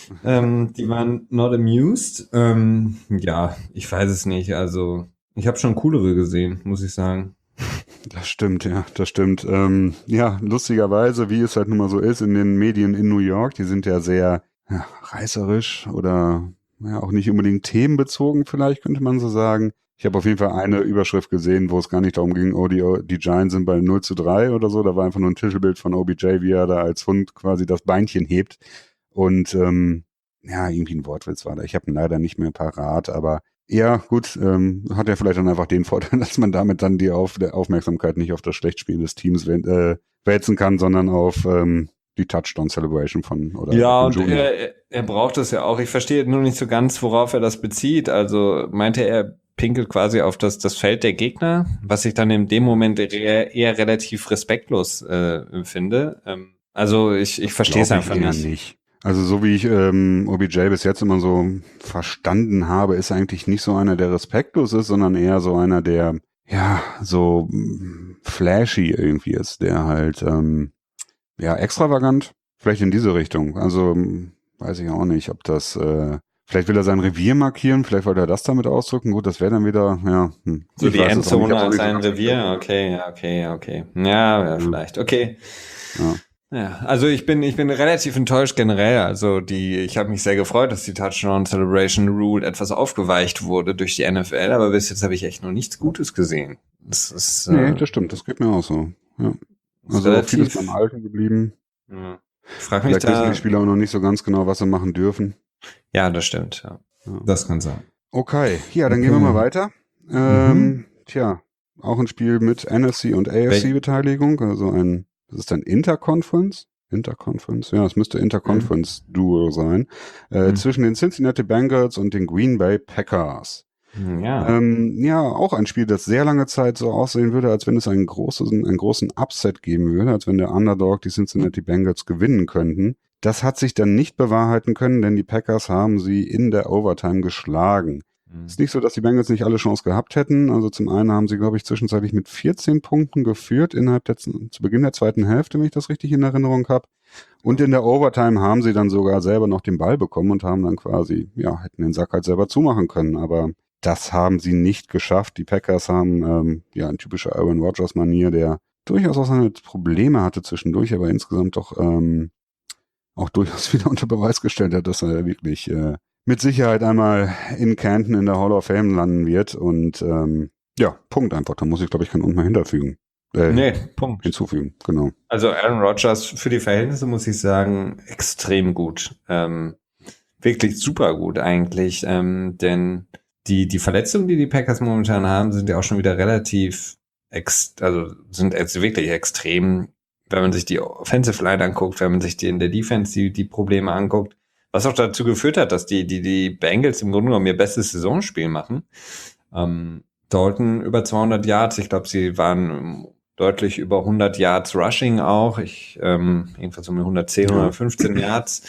Die waren not amused. Ja, ich weiß es nicht. Also, ich habe schon coolere gesehen, muss ich sagen. Das stimmt, ja, das stimmt. Ja, lustigerweise, wie es halt nun mal so ist in den Medien in New York, die sind ja sehr reißerisch oder ja, auch nicht unbedingt themenbezogen, vielleicht könnte man so sagen. Ich habe auf jeden Fall eine Überschrift gesehen, wo es gar nicht darum ging, die Giants sind bei 0:3 oder so. Da war einfach nur ein Titelbild von OBJ, wie er da als Hund quasi das Beinchen hebt. Und ja, irgendwie ein Wortwitz war da. Ich habe ihn leider nicht mehr parat, aber ja, gut, hat ja vielleicht dann einfach den Vorteil, dass man damit dann die Aufmerksamkeit nicht auf das Schlechtspiel des Teams wälzen kann, sondern auf die Touchdown-Celebration oder Ja, Beckham und Jr. er braucht es ja auch. Ich verstehe nur nicht so ganz, worauf er das bezieht. Also meinte er pinkelt quasi auf das Feld der Gegner, was ich dann in dem Moment eher relativ respektlos finde. Also ich verstehe es Glaube ich einfach eher nicht. nicht. Also so wie ich OBJ bis jetzt immer so verstanden habe, ist eigentlich nicht so einer, der respektlos ist, sondern eher so einer, der ja so flashy irgendwie ist, der halt ja extravagant, vielleicht in diese Richtung. Also weiß ich auch nicht, ob das vielleicht will er sein Revier markieren, vielleicht wollte er das damit ausdrücken. Gut, das wäre dann wieder, ja, So ich die weiß es auch nicht. Ich Endzone hab's auch als nicht so sein ganz verstanden. Revier, okay, ja, okay. Ja, Ja, vielleicht. Okay. ja. Ja, also ich bin relativ enttäuscht generell. Also ich habe mich sehr gefreut, dass die Touchdown Celebration Rule etwas aufgeweicht wurde durch die NFL, aber bis jetzt habe ich echt noch nichts Gutes gesehen. Das Nee, das stimmt, das geht mir auch so. Ja. ist Also auch vieles beim relativ. Alten geblieben. Ja. Ich frage mich Vielleicht wissen die da. Spieler auch noch nicht so ganz genau, was sie machen dürfen. Ja, das stimmt. Ja. Ja. Das kann sein. Okay, ja, dann gehen wir mal Okay. weiter. Mhm. Tja, auch ein Spiel mit NFC und Wel AFC-Beteiligung, also das ist ein Interconference? Interconference? Ja, es müsste mhm. Interconference-Duo sein, Mhm. zwischen den Cincinnati Bengals und den Green Bay Packers. Ja. Ja, auch ein Spiel, das sehr lange Zeit so aussehen würde, als wenn es einen großen Upset geben würde, als wenn der Underdog die Cincinnati Bengals gewinnen könnten. Das hat sich dann nicht bewahrheiten können, denn die Packers haben sie in der Overtime geschlagen. Es ist Mhm. nicht so, dass die Bengals nicht alle Chance gehabt hätten. Also zum einen haben sie, glaube ich, zwischenzeitlich mit 14 Punkten geführt zu Beginn der zweiten Hälfte, wenn ich das richtig in Erinnerung habe. Und in der Overtime haben sie dann sogar selber noch den Ball bekommen und haben dann quasi, ja, hätten den Sack halt selber zumachen können. Aber das haben sie nicht geschafft. Die Packers haben, ja, in typischer Aaron Rodgers-Manier, der durchaus auch seine Probleme hatte zwischendurch, aber insgesamt doch auch durchaus wieder unter Beweis gestellt hat, dass er wirklich mit Sicherheit einmal in Canton in der Hall of Fame landen wird. Und ja, Punkt einfach. Da muss ich, glaube ich, kein Und mehr Nee, Punkt. hinzufügen. Genau. Also Aaron Rodgers für die Verhältnisse muss ich sagen, extrem gut. Wirklich super gut eigentlich. Denn die Verletzungen, die Packers momentan haben, sind ja auch schon wieder relativ, also sind jetzt wirklich extrem, wenn man sich die Offensive Line anguckt, wenn man sich in der Defense die Probleme anguckt. Was auch dazu geführt hat, dass die Bengals im Grunde genommen ihr bestes Saisonspiel machen. Dalton über 200 Yards. Ich glaube, sie waren deutlich über 100 Yards Rushing auch. Jedenfalls um 110 Ja. oder 15 Yards.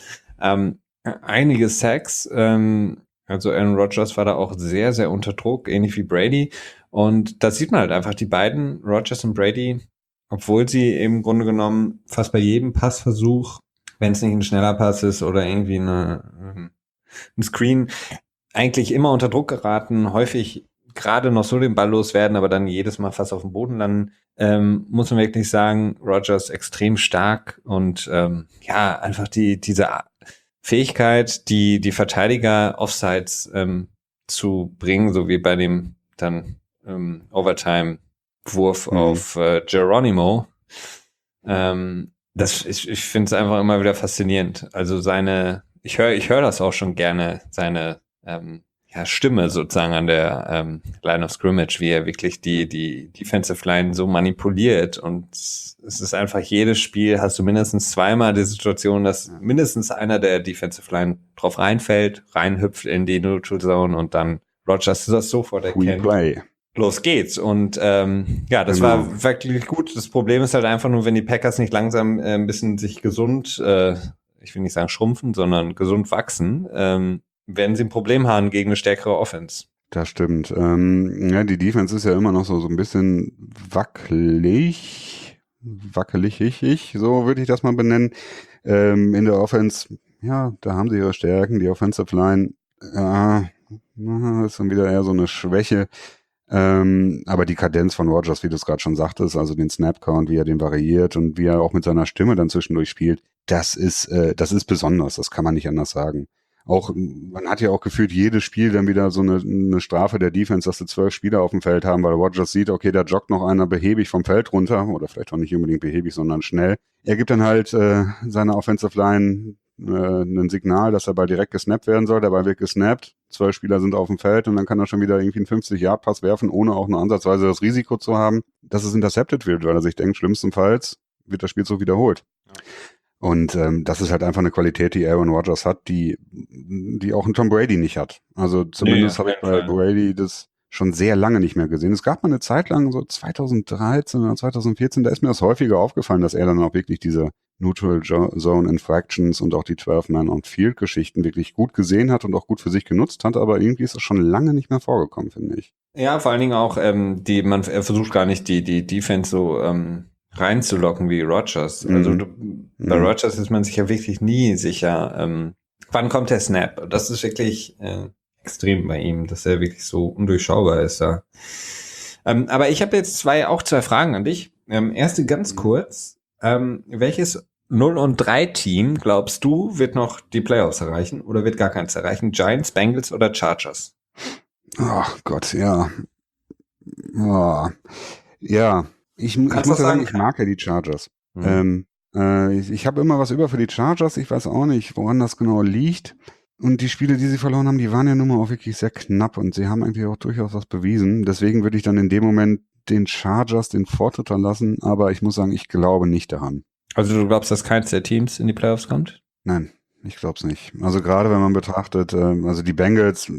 Einige Sacks. Also Aaron Rodgers war da auch sehr, sehr unter Druck, ähnlich wie Brady. Und da sieht man halt einfach die beiden, Rodgers und Brady, obwohl sie im Grunde genommen fast bei jedem Passversuch, wenn es nicht ein schneller Pass ist oder irgendwie ein Screen, eigentlich immer unter Druck geraten, häufig gerade noch so den Ball loswerden, aber dann jedes Mal fast auf dem Boden landen, muss man wirklich sagen, Rodgers extrem stark und ja, einfach diese Fähigkeit, die Verteidiger Offsides zu bringen, so wie bei dem dann Overtime-Wurf auf Geronimo. Ich finde es einfach immer wieder faszinierend. Also ich höre das auch schon gerne, seine ja, Stimme sozusagen an der Line of Scrimmage, wie er wirklich die Defensive Line so manipuliert. Und es ist einfach jedes Spiel, hast du mindestens zweimal die Situation, dass mindestens einer der Defensive Line drauf reinfällt, reinhüpft in die Neutral Zone und dann Rodgers das sofort Free erkennt. Play. Los geht's. Und ja, das Genau. war wirklich gut. Das Problem ist halt einfach nur, wenn die Packers nicht langsam ein bisschen sich gesund, ich will nicht sagen schrumpfen, sondern gesund wachsen, werden sie ein Problem haben gegen eine stärkere Offense. Das stimmt. Ja, die Defense ist ja immer noch so ein bisschen wackelig, so würde ich das mal benennen. In der Offense, ja, da haben sie ihre Stärken. Die Offensive Line, ja, ist dann wieder eher so eine Schwäche. Aber die Kadenz von Rodgers, wie du es gerade schon sagtest, also den Snap-Count, wie er den variiert und wie er auch mit seiner Stimme dann zwischendurch spielt, das ist besonders, das kann man nicht anders sagen. Auch, man hat ja auch gefühlt jedes Spiel dann wieder so eine Strafe der Defense, dass sie 12 Spieler auf dem Feld haben, weil Rodgers sieht, okay, da joggt noch einer behäbig vom Feld runter, oder vielleicht auch nicht unbedingt behäbig, sondern schnell. Er gibt dann halt seiner Offensive Line ein Signal, dass er bald direkt gesnappt werden soll. Der Ball wird gesnappt, 12 Spieler sind auf dem Feld und dann kann er schon wieder irgendwie einen 50-Yard-Pass werfen, ohne auch nur ansatzweise das Risiko zu haben, dass es intercepted wird, weil er sich denkt, schlimmstenfalls wird das Spiel so wiederholt. Ja. Und das ist halt einfach eine Qualität, die Aaron Rodgers hat, die auch ein Tom Brady nicht hat. Also zumindest habe ich bei Brady das schon sehr lange nicht mehr gesehen. Es gab mal eine Zeit lang, so 2013 oder 2014, da ist mir das häufiger aufgefallen, dass er dann auch wirklich diese Neutral Zone Infractions und auch die 12-Man-on-Field-Geschichten wirklich gut gesehen hat und auch gut für sich genutzt hat, aber irgendwie ist das schon lange nicht mehr vorgekommen, finde ich. Ja, vor allen Dingen auch, er versucht gar nicht die Defense so reinzulocken wie Rodgers. Also bei Rodgers ist man sich ja wirklich nie sicher, wann kommt der Snap. Das ist wirklich extrem bei ihm, dass er wirklich so undurchschaubar ist. Ja. Aber ich habe jetzt zwei Fragen an dich. Erste ganz kurz. Welches 0-3 Team, glaubst du, wird noch die Playoffs erreichen oder wird gar keins erreichen? Giants, Bengals oder Chargers? Ach Gott, ja. Oh. Ja, ich muss ja sagen, ich mag ja die Chargers. Ich habe immer was über für die Chargers. Ich weiß auch nicht, woran das genau liegt. Und die Spiele, die sie verloren haben, die waren ja nun mal auch wirklich sehr knapp und sie haben eigentlich auch durchaus was bewiesen. Deswegen würde ich dann in dem Moment den Chargers den Vortritt lassen, aber ich muss sagen, ich glaube nicht daran. Also du glaubst, dass keins der Teams in die Playoffs kommt? Nein, ich glaube es nicht. Also gerade wenn man betrachtet, also die Bengals,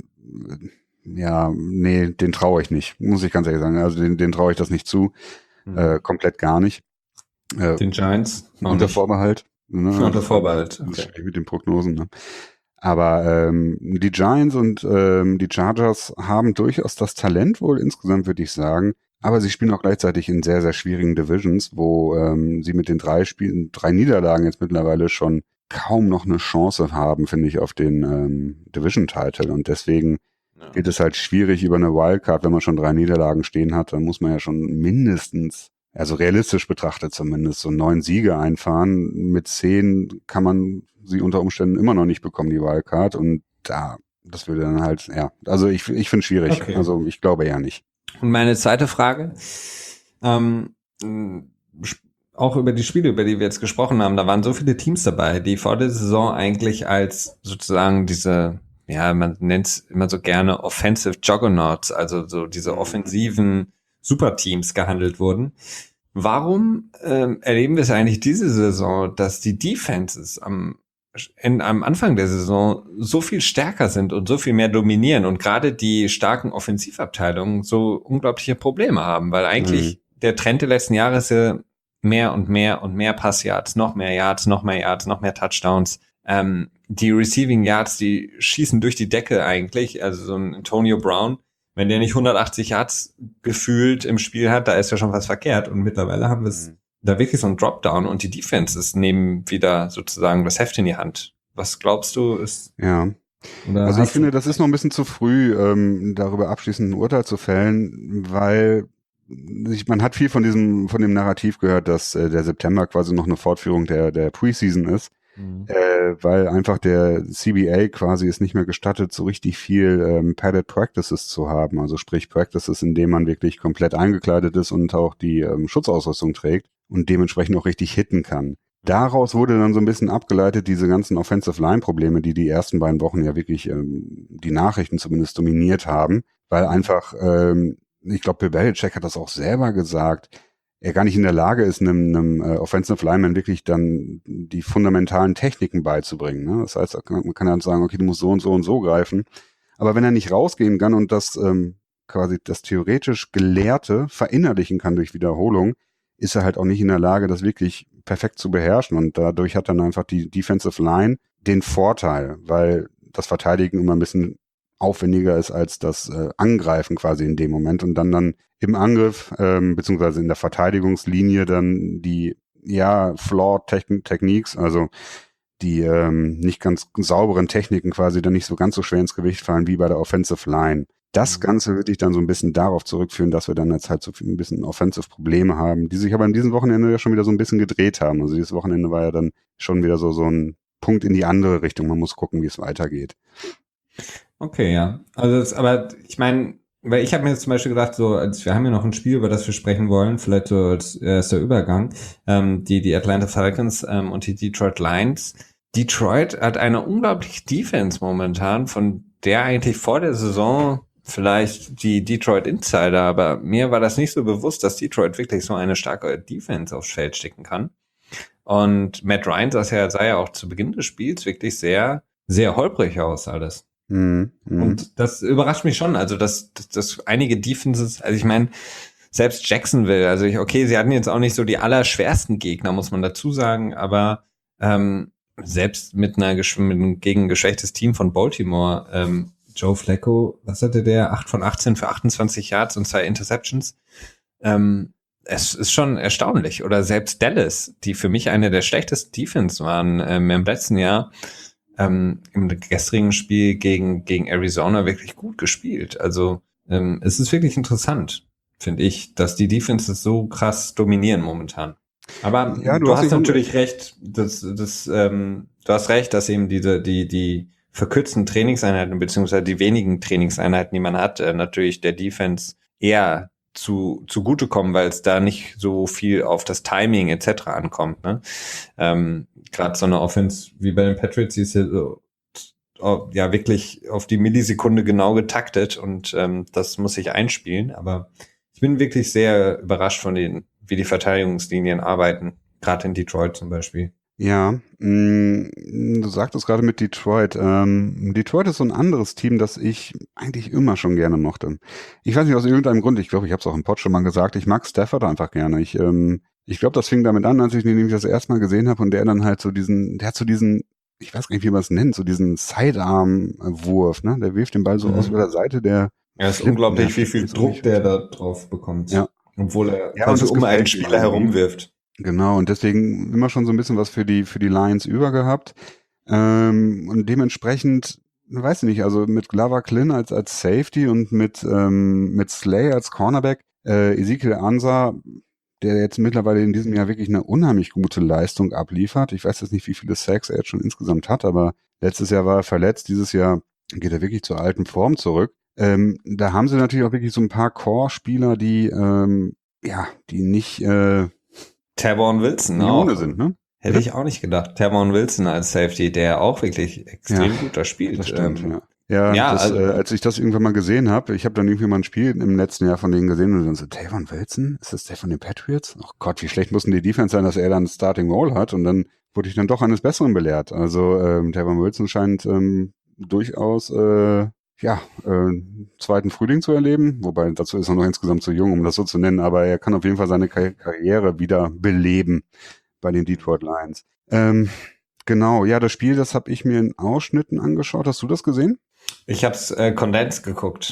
ja, nee, den traue ich nicht, muss ich ganz ehrlich sagen. Also den traue ich das nicht zu, komplett gar nicht. Den Giants? Unter Vorbehalt. Ne? Unter Vorbehalt, okay. Mit den Prognosen, ne? Aber die Giants und die Chargers haben durchaus das Talent wohl insgesamt, würde ich sagen. Aber sie spielen auch gleichzeitig in sehr, sehr schwierigen Divisions, wo sie mit den 3 Niederlagen jetzt mittlerweile schon kaum noch eine Chance haben, finde ich, auf den Division-Title. Und deswegen wird es halt schwierig über eine Wildcard, wenn man schon 3 Niederlagen stehen hat, dann muss man ja schon mindestens, also realistisch betrachtet zumindest, so 9 Siege einfahren. Mit 10 kann man sie unter Umständen immer noch nicht bekommen, die Wildcard. Und das würde dann halt, ja, also ich finde es schwierig. Okay. Also ich glaube ja nicht. Und meine zweite Frage, auch über die Spiele, über die wir jetzt gesprochen haben, da waren so viele Teams dabei, die vor der Saison eigentlich als sozusagen diese, ja, man nennt es immer so gerne Offensive Juggernauts, also so diese offensiven Superteams gehandelt wurden. Warum erleben wir es eigentlich diese Saison, dass die Defenses am Anfang der Saison so viel stärker sind und so viel mehr dominieren und gerade die starken Offensivabteilungen so unglaubliche Probleme haben, weil eigentlich der Trend der letzten Jahre ist ja mehr und mehr und mehr Passyards, noch mehr Yards, noch mehr Yards, noch mehr Touchdowns. Die Receiving Yards, die schießen durch die Decke eigentlich, also so ein Antonio Brown, wenn der nicht 180 Yards gefühlt im Spiel hat, da ist ja schon was verkehrt und mittlerweile haben wir es da wirklich so ein Dropdown und die Defenses nehmen wieder sozusagen das Heft in die Hand. Was glaubst du ist? Ja. Also ich finde, das ist noch ein bisschen zu früh, darüber abschließend ein Urteil zu fällen, weil man hat viel von dem Narrativ gehört, dass der September quasi noch eine Fortführung der Preseason ist, weil einfach der CBA quasi es nicht mehr gestattet, so richtig viel Padded Practices zu haben, also sprich Practices, in denen man wirklich komplett eingekleidet ist und auch die Schutzausrüstung trägt und dementsprechend auch richtig hitten kann. Daraus wurde dann so ein bisschen abgeleitet, diese ganzen Offensive-Line-Probleme, die ersten beiden Wochen ja wirklich die Nachrichten zumindest dominiert haben, weil einfach, ich glaube, Bill Belichick hat das auch selber gesagt, er gar nicht in der Lage ist, einem Offensive Lineman wirklich dann die fundamentalen Techniken beizubringen. Ne? Das heißt, man kann dann sagen, okay, du musst so und so und so greifen. Aber wenn er nicht rausgehen kann und das quasi das theoretisch Gelehrte verinnerlichen kann durch Wiederholung, ist er halt auch nicht in der Lage, das wirklich perfekt zu beherrschen. Und dadurch hat dann einfach die Defensive Line den Vorteil, weil das Verteidigen immer ein bisschen aufwendiger ist als das Angreifen quasi in dem Moment und dann im Angriff beziehungsweise in der Verteidigungslinie dann die Flawed Techniques, also die nicht ganz sauberen Techniken quasi dann nicht so ganz so schwer ins Gewicht fallen wie bei der Offensive Line. Das Ganze würde ich dann so ein bisschen darauf zurückführen, dass wir dann jetzt halt so ein bisschen Offensive-Probleme haben, die sich aber an diesem Wochenende ja schon wieder so ein bisschen gedreht haben. Also dieses Wochenende war ja dann schon wieder so ein Punkt in die andere Richtung. Man muss gucken, wie es weitergeht. Okay, ja. Also aber ich meine, weil ich habe mir jetzt zum Beispiel gedacht, so, wir haben ja noch ein Spiel, über das wir sprechen wollen, vielleicht so als erster Übergang, die Atlanta Falcons und die Detroit Lions. Detroit hat eine unglaubliche Defense momentan, von der eigentlich vor der Saison vielleicht die Detroit Insider, aber mir war das nicht so bewusst, dass Detroit wirklich so eine starke Defense aufs Feld stecken kann. Und Matt Ryan sah ja auch zu Beginn des Spiels wirklich sehr, sehr holprig aus alles. Und das überrascht mich schon, also dass einige Defenses, also ich meine, selbst Jacksonville, also okay, sie hatten jetzt auch nicht so die allerschwersten Gegner, muss man dazu sagen, aber selbst mit gegen ein geschwächtes Team von Baltimore, Joe Flacco, was hatte der? 8 von 18 für 28 Yards und 2 Interceptions. Es ist schon erstaunlich. Oder selbst Dallas, die für mich eine der schlechtesten Defense waren im letzten Jahr, im gestrigen Spiel gegen Arizona wirklich gut gespielt. Also es ist wirklich interessant, finde ich, dass die Defenses so krass dominieren momentan. Aber ja, du hast natürlich recht, du hast recht, dass eben die verkürzten Trainingseinheiten beziehungsweise die wenigen Trainingseinheiten, die man hat, natürlich der Defense eher zugutekommen, weil es da nicht so viel auf das Timing etc. ankommt. Ne? Gerade so eine Offense wie bei den Patriots, die ist ja so, ja wirklich auf die Millisekunde genau getaktet und das muss sich einspielen. Aber ich bin wirklich sehr überrascht von wie die Verteidigungslinien arbeiten, gerade in Detroit zum Beispiel. Ja, du sagtest gerade mit Detroit. Detroit ist so ein anderes Team, das ich eigentlich immer schon gerne mochte. Ich weiß nicht, aus irgendeinem Grund, ich glaube, ich habe es auch im Pod schon mal gesagt, ich mag Stafford einfach gerne. Ich glaube, das fing damit an, als ich ihn nämlich das erste Mal gesehen habe und der dann halt der hat so diesen, ich weiß gar nicht, wie man es nennt, so diesen Sidearm-Wurf, ne? Der wirft den Ball so aus über der Seite, Ja, ist unglaublich, wie viel Druck der da drauf bekommt. Ja. Obwohl er quasi um einen Spieler herumwirft. Genau, und deswegen immer schon so ein bisschen was für die Lions über gehabt. Und dementsprechend, weiß ich nicht, also mit Glover Quinn als Safety und mit Slay als Cornerback, Ezekiel Ansah, der jetzt mittlerweile in diesem Jahr wirklich eine unheimlich gute Leistung abliefert. Ich weiß jetzt nicht, wie viele Sacks er jetzt schon insgesamt hat, aber letztes Jahr war er verletzt, dieses Jahr geht er wirklich zur alten Form zurück. Da haben sie natürlich auch wirklich so ein paar Core-Spieler, die nicht Tavon Wilson auch sind, ne? Hätte ich auch nicht gedacht. Tavon Wilson als Safety, der auch wirklich extrem guter spielt. Das stimmt, als ich das irgendwann mal gesehen habe, ich habe dann irgendwie mal ein Spiel im letzten Jahr von denen gesehen und dann so, Tavon Wilson? Ist das der von den Patriots? Oh Gott, wie schlecht mussten die Defense sein, dass er dann Starting Role hat und dann wurde ich dann doch eines Besseren belehrt. Also Tavon Wilson scheint durchaus zweiten Frühling zu erleben, wobei dazu ist er noch insgesamt zu jung, um das so zu nennen, aber er kann auf jeden Fall seine Karriere wieder beleben bei den Detroit Lions. Genau, ja, das Spiel, das habe ich mir in Ausschnitten angeschaut. Hast du das gesehen? Ich habe es kondens geguckt.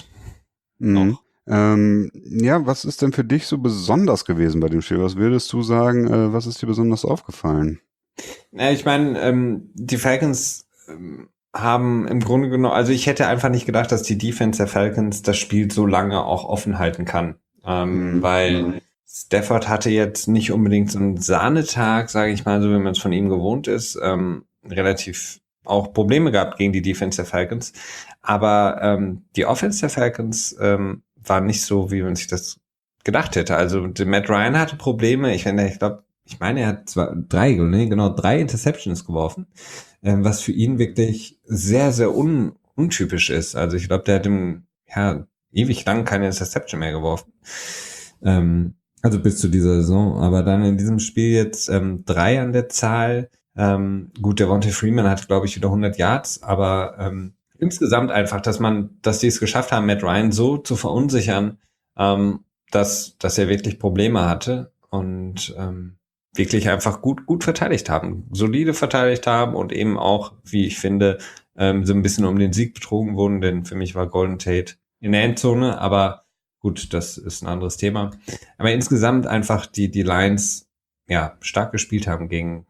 Was ist denn für dich so besonders gewesen bei dem Spiel? Was würdest du sagen, was ist dir besonders aufgefallen? Ich meine, die Falcons haben im Grunde genommen, also ich hätte einfach nicht gedacht, dass die Defense der Falcons das Spiel so lange auch offen halten kann. Weil Stafford hatte jetzt nicht unbedingt so einen Sahnetag, sage ich mal, so wie man es von ihm gewohnt ist. Relativ auch Probleme gehabt gegen die Defense der Falcons. Aber die Offense der Falcons war nicht so, wie man sich das gedacht hätte. Also Matt Ryan hatte Probleme. Ich meine, er hat zwar 3 Interceptions geworfen, was für ihn wirklich sehr, sehr untypisch ist. Also ich glaube, der hat ewig lang keine Interception mehr geworfen. Also bis zu dieser Saison. Aber dann in diesem Spiel jetzt 3 an der Zahl. Gut, Devontae Freeman hat, glaube ich, wieder 100 Yards, aber insgesamt einfach, dass die es geschafft haben, Matt Ryan so zu verunsichern, dass er wirklich Probleme hatte und wirklich einfach gut verteidigt haben, solide verteidigt haben und eben auch, wie ich finde, so ein bisschen um den Sieg betrogen wurden, denn für mich war Golden Tate in der Endzone, aber gut, das ist ein anderes Thema. Aber insgesamt einfach die Lions stark gespielt haben gegen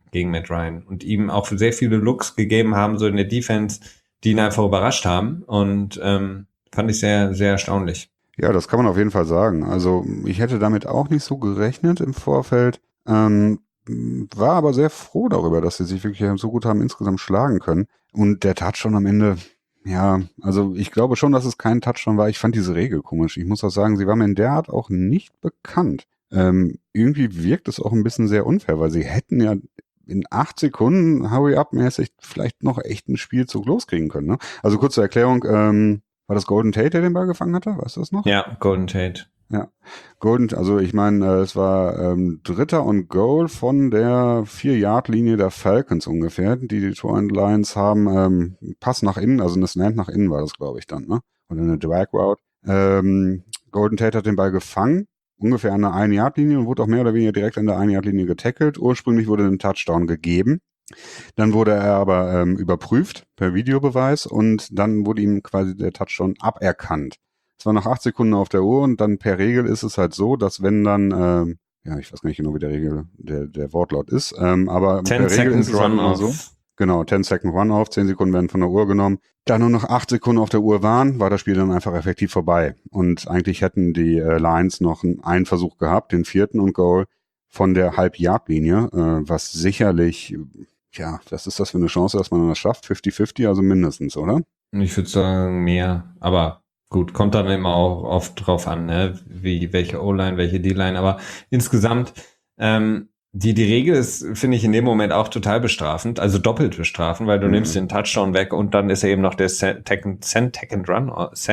gegen Matt Ryan und ihm auch sehr viele Looks gegeben haben, so in der Defense, die ihn einfach überrascht haben und fand ich sehr, sehr erstaunlich. Ja, das kann man auf jeden Fall sagen. Also ich hätte damit auch nicht so gerechnet im Vorfeld, war aber sehr froh darüber, dass sie sich wirklich so gut haben insgesamt schlagen können. Und der Touchdown am Ende, ja, also ich glaube schon, dass es kein Touchdown war. Ich fand diese Regel komisch. Ich muss auch sagen, sie war mir in der Art auch nicht bekannt. Irgendwie wirkt es auch ein bisschen sehr unfair, weil sie hätten ja in 8 Sekunden Hurry-Up-mäßig vielleicht noch echt einen Spielzug loskriegen können. Ne? Also kurze Erklärung, war das Golden Tate, der den Ball gefangen hatte? Weißt du das noch? Ja, Golden Tate. Ja. Also ich meine, es war 3. und Goal von der 4-Yard-Linie der Falcons ungefähr. Die Detroit Lions haben Pass nach innen, also eine Slant nach innen war das, glaube ich, dann, ne? Oder eine Drag Route. Golden Tate hat den Ball gefangen, ungefähr an der 1-Yard-Linie und wurde auch mehr oder weniger direkt an der 1-Yard-Linie getackelt. Ursprünglich wurde ein Touchdown gegeben. Dann wurde er aber überprüft per Videobeweis und dann wurde ihm quasi der Touchdown aberkannt. Es war noch 8 Sekunden auf der Uhr und dann per Regel ist es halt so, dass wenn dann, ja, ich weiß gar nicht genau, wie der Wortlaut ist, aber per Regel ist es halt immer so. Genau, 10-Second Run-Off, 10 Sekunden werden von der Uhr genommen. Da nur noch 8 Sekunden auf der Uhr waren, war das Spiel dann einfach effektiv vorbei. Und eigentlich hätten die Lions noch einen Versuch gehabt, den 4. und Goal von der Halb-Yard-Linie, was sicherlich, ja, was ist das für eine Chance, dass man das schafft? 50-50, also mindestens, oder? Ich würde sagen mehr, aber gut, kommt dann immer auch oft drauf an, ne? Welche O-Line, welche D-Line, aber insgesamt, die Regel ist, finde ich, in dem Moment auch total bestrafend, also doppelt bestrafend, weil du nimmst den Touchdown weg und dann ist ja eben noch der Second Run,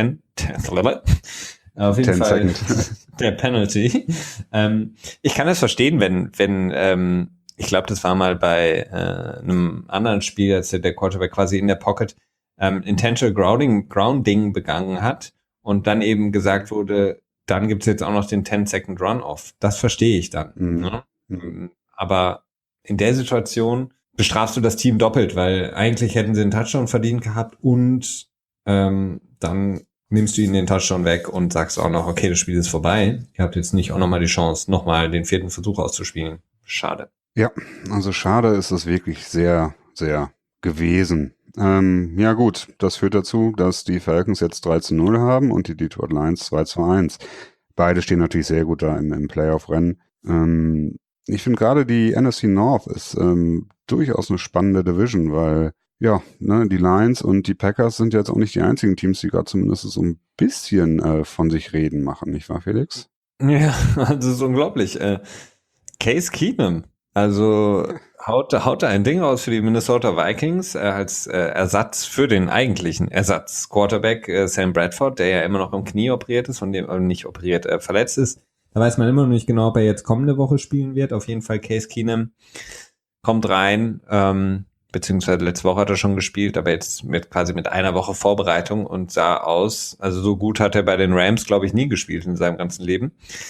auf jeden Fall der Penalty. Ich kann das verstehen, wenn ich glaube, das war mal bei einem anderen Spiel, als der Quarterback quasi in der Pocket intentional Grounding begangen hat und dann eben gesagt wurde, dann gibt's jetzt auch noch den 10-Second Run-Off. Das verstehe ich dann. Ne? Aber in der Situation bestrafst du das Team doppelt, weil eigentlich hätten sie einen Touchdown verdient gehabt und dann nimmst du ihnen den Touchdown weg und sagst auch noch, okay, das Spiel ist vorbei. Ihr habt jetzt nicht auch nochmal die Chance, nochmal den 4. Versuch auszuspielen. Schade. Ja, also schade ist es wirklich sehr, sehr gewesen. Ja gut, das führt dazu, dass die Falcons jetzt 3-0 haben und die Detroit Lions 2-1. Beide stehen natürlich sehr gut da im Playoff-Rennen. Ich finde gerade die NFC North ist durchaus eine spannende Division, weil ja, ne, die Lions und die Packers sind jetzt auch nicht die einzigen Teams, die gerade zumindest so ein bisschen von sich reden machen, nicht wahr, Felix? Ja, das ist unglaublich. Case Keenum, also haut da ein Ding raus für die Minnesota Vikings als Ersatz für den eigentlichen Ersatz-Quarterback Sam Bradford, der ja immer noch im Knie operiert ist, von dem nicht operiert, verletzt ist. Da weiß man immer noch nicht genau, ob er jetzt kommende Woche spielen wird. Auf jeden Fall Case Keenum kommt rein, beziehungsweise letzte Woche hat er schon gespielt, aber jetzt quasi mit einer Woche Vorbereitung und sah aus, also so gut hat er bei den Rams, glaube ich, nie gespielt in seinem ganzen Leben.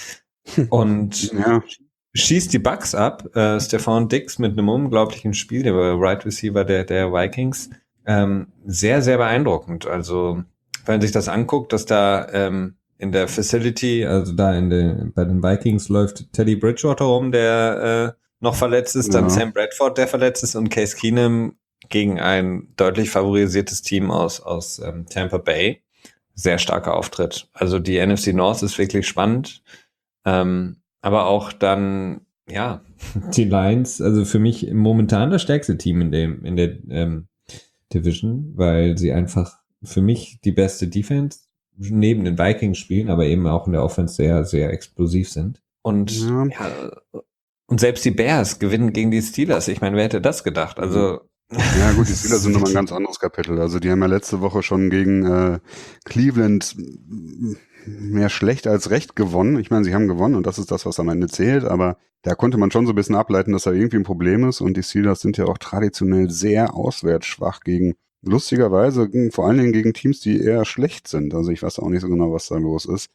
Und ja. Schießt die Bucks ab. Stephon Diggs mit einem unglaublichen Spiel, der Right Receiver der Vikings. Sehr, sehr beeindruckend. Also, wenn man sich das anguckt, dass da in der Facility, also da bei den Vikings läuft Teddy Bridgewater rum, der noch verletzt ist, dann Sam Bradford, der verletzt ist und Case Keenum gegen ein deutlich favorisiertes Team aus Tampa Bay. Sehr starker Auftritt. Also die NFC North ist wirklich spannend. Aber auch dann, ja, die Lions, also für mich momentan das stärkste Team in der Division, weil sie einfach für mich die beste Defense neben den Vikings spielen, aber eben auch in der Offense sehr, sehr explosiv sind. Und und selbst die Bears gewinnen gegen die Steelers. Ich meine, wer hätte das gedacht? Also ja gut, die Steelers sind nochmal ein ganz anderes Kapitel. Also die haben ja letzte Woche schon gegen Cleveland mehr schlecht als recht gewonnen. Ich meine, sie haben gewonnen und das ist das, was am Ende zählt, aber da konnte man schon so ein bisschen ableiten, dass da irgendwie ein Problem ist und die Steelers sind ja auch traditionell sehr auswärts schwach lustigerweise vor allen Dingen gegen Teams, die eher schlecht sind. Also ich weiß auch nicht so genau, was da los ist.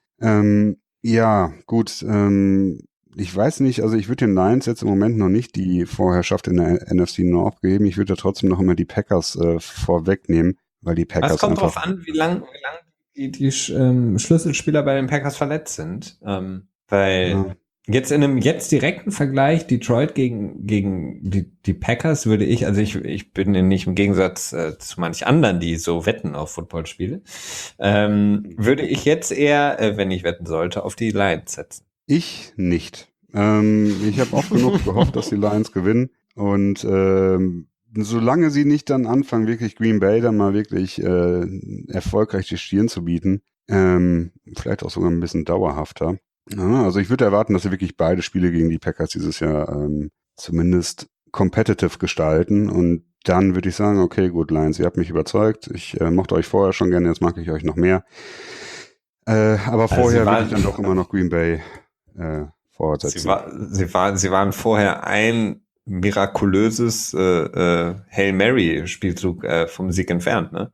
Ja, gut, ich weiß nicht, also ich würde den Lions jetzt im Moment noch nicht die Vorherrschaft in der NFC North geben. Ich würde da trotzdem noch immer die Packers vorwegnehmen, weil die Packers. Es kommt drauf an, wie lang die Schlüsselspieler bei den Packers verletzt sind. Weil Jetzt in einem jetzt direkten Vergleich Detroit gegen die Packers würde ich, also ich bin nicht im Gegensatz zu manch anderen, die so wetten auf Footballspiele, würde ich jetzt eher, wenn ich wetten sollte, auf die Lions setzen. Ich nicht. Ich habe oft genug gehofft, dass die Lions gewinnen und solange sie nicht dann anfangen, wirklich Green Bay dann mal wirklich erfolgreich die Stirn zu bieten, vielleicht auch sogar ein bisschen dauerhafter. Ja, also ich würde erwarten, dass sie wirklich beide Spiele gegen die Packers dieses Jahr zumindest competitive gestalten und dann würde ich sagen, okay, gut, Lions, ihr habt mich überzeugt. Ich mochte euch vorher schon gerne, jetzt mag ich euch noch mehr. Aber vorher würde ich dann doch immer noch Green Bay vorsetzen. Sie waren vorher ein mirakulöses Hail Mary Spielzug vom Sieg entfernt, ne?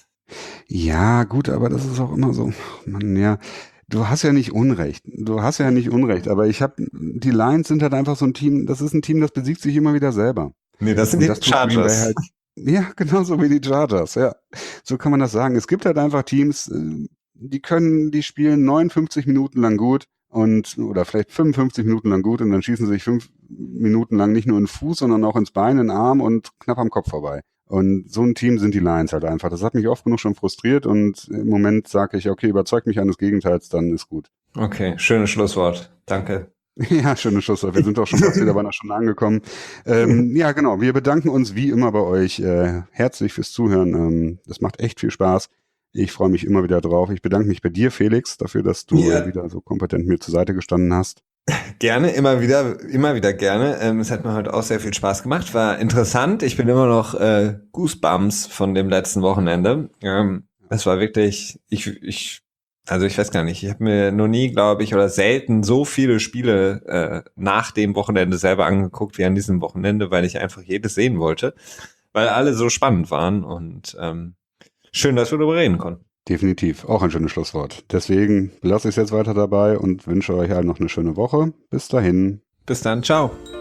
Ja, gut, aber das ist auch immer so, Mann, ja, du hast ja nicht Unrecht. Aber die Lions sind halt einfach so ein Team, das ist ein Team, das besiegt sich immer wieder selber. Nee, das sind Und die das tut Green Bay Chargers. halt, ja, genauso wie die Chargers, ja. So kann man das sagen. Es gibt halt einfach Teams, die spielen 59 Minuten lang gut oder vielleicht 55 Minuten lang gut und dann schießen sie sich 5 Minuten lang nicht nur in den Fuß, sondern auch ins Bein, in den Arm und knapp am Kopf vorbei. Und so ein Team sind die Lions halt einfach. Das hat mich oft genug schon frustriert und im Moment sage ich, okay, überzeug mich eines Gegenteils, dann ist gut. Okay, schönes Schlusswort. Danke. Ja, schönes Schlusswort. Wir sind doch schon fast wieder bei einer Stunde angekommen. Ja, genau. Wir bedanken uns wie immer bei euch herzlich fürs Zuhören. Das macht echt viel Spaß. Ich freue mich immer wieder drauf. Ich bedanke mich bei dir, Felix, dafür, dass du wieder so kompetent mir zur Seite gestanden hast. Gerne, immer wieder gerne. Es hat mir heute auch sehr viel Spaß gemacht. War interessant. Ich bin immer noch Goosebumps von dem letzten Wochenende. Es war wirklich, also ich weiß gar nicht, ich habe mir noch nie, glaube ich, oder selten so viele Spiele nach dem Wochenende selber angeguckt wie an diesem Wochenende, weil ich einfach jedes sehen wollte, weil alle so spannend waren und schön, dass wir darüber reden konnten. Definitiv, auch ein schönes Schlusswort. Deswegen lasse ich es jetzt weiter dabei und wünsche euch halt noch eine schöne Woche. Bis dahin. Bis dann, ciao.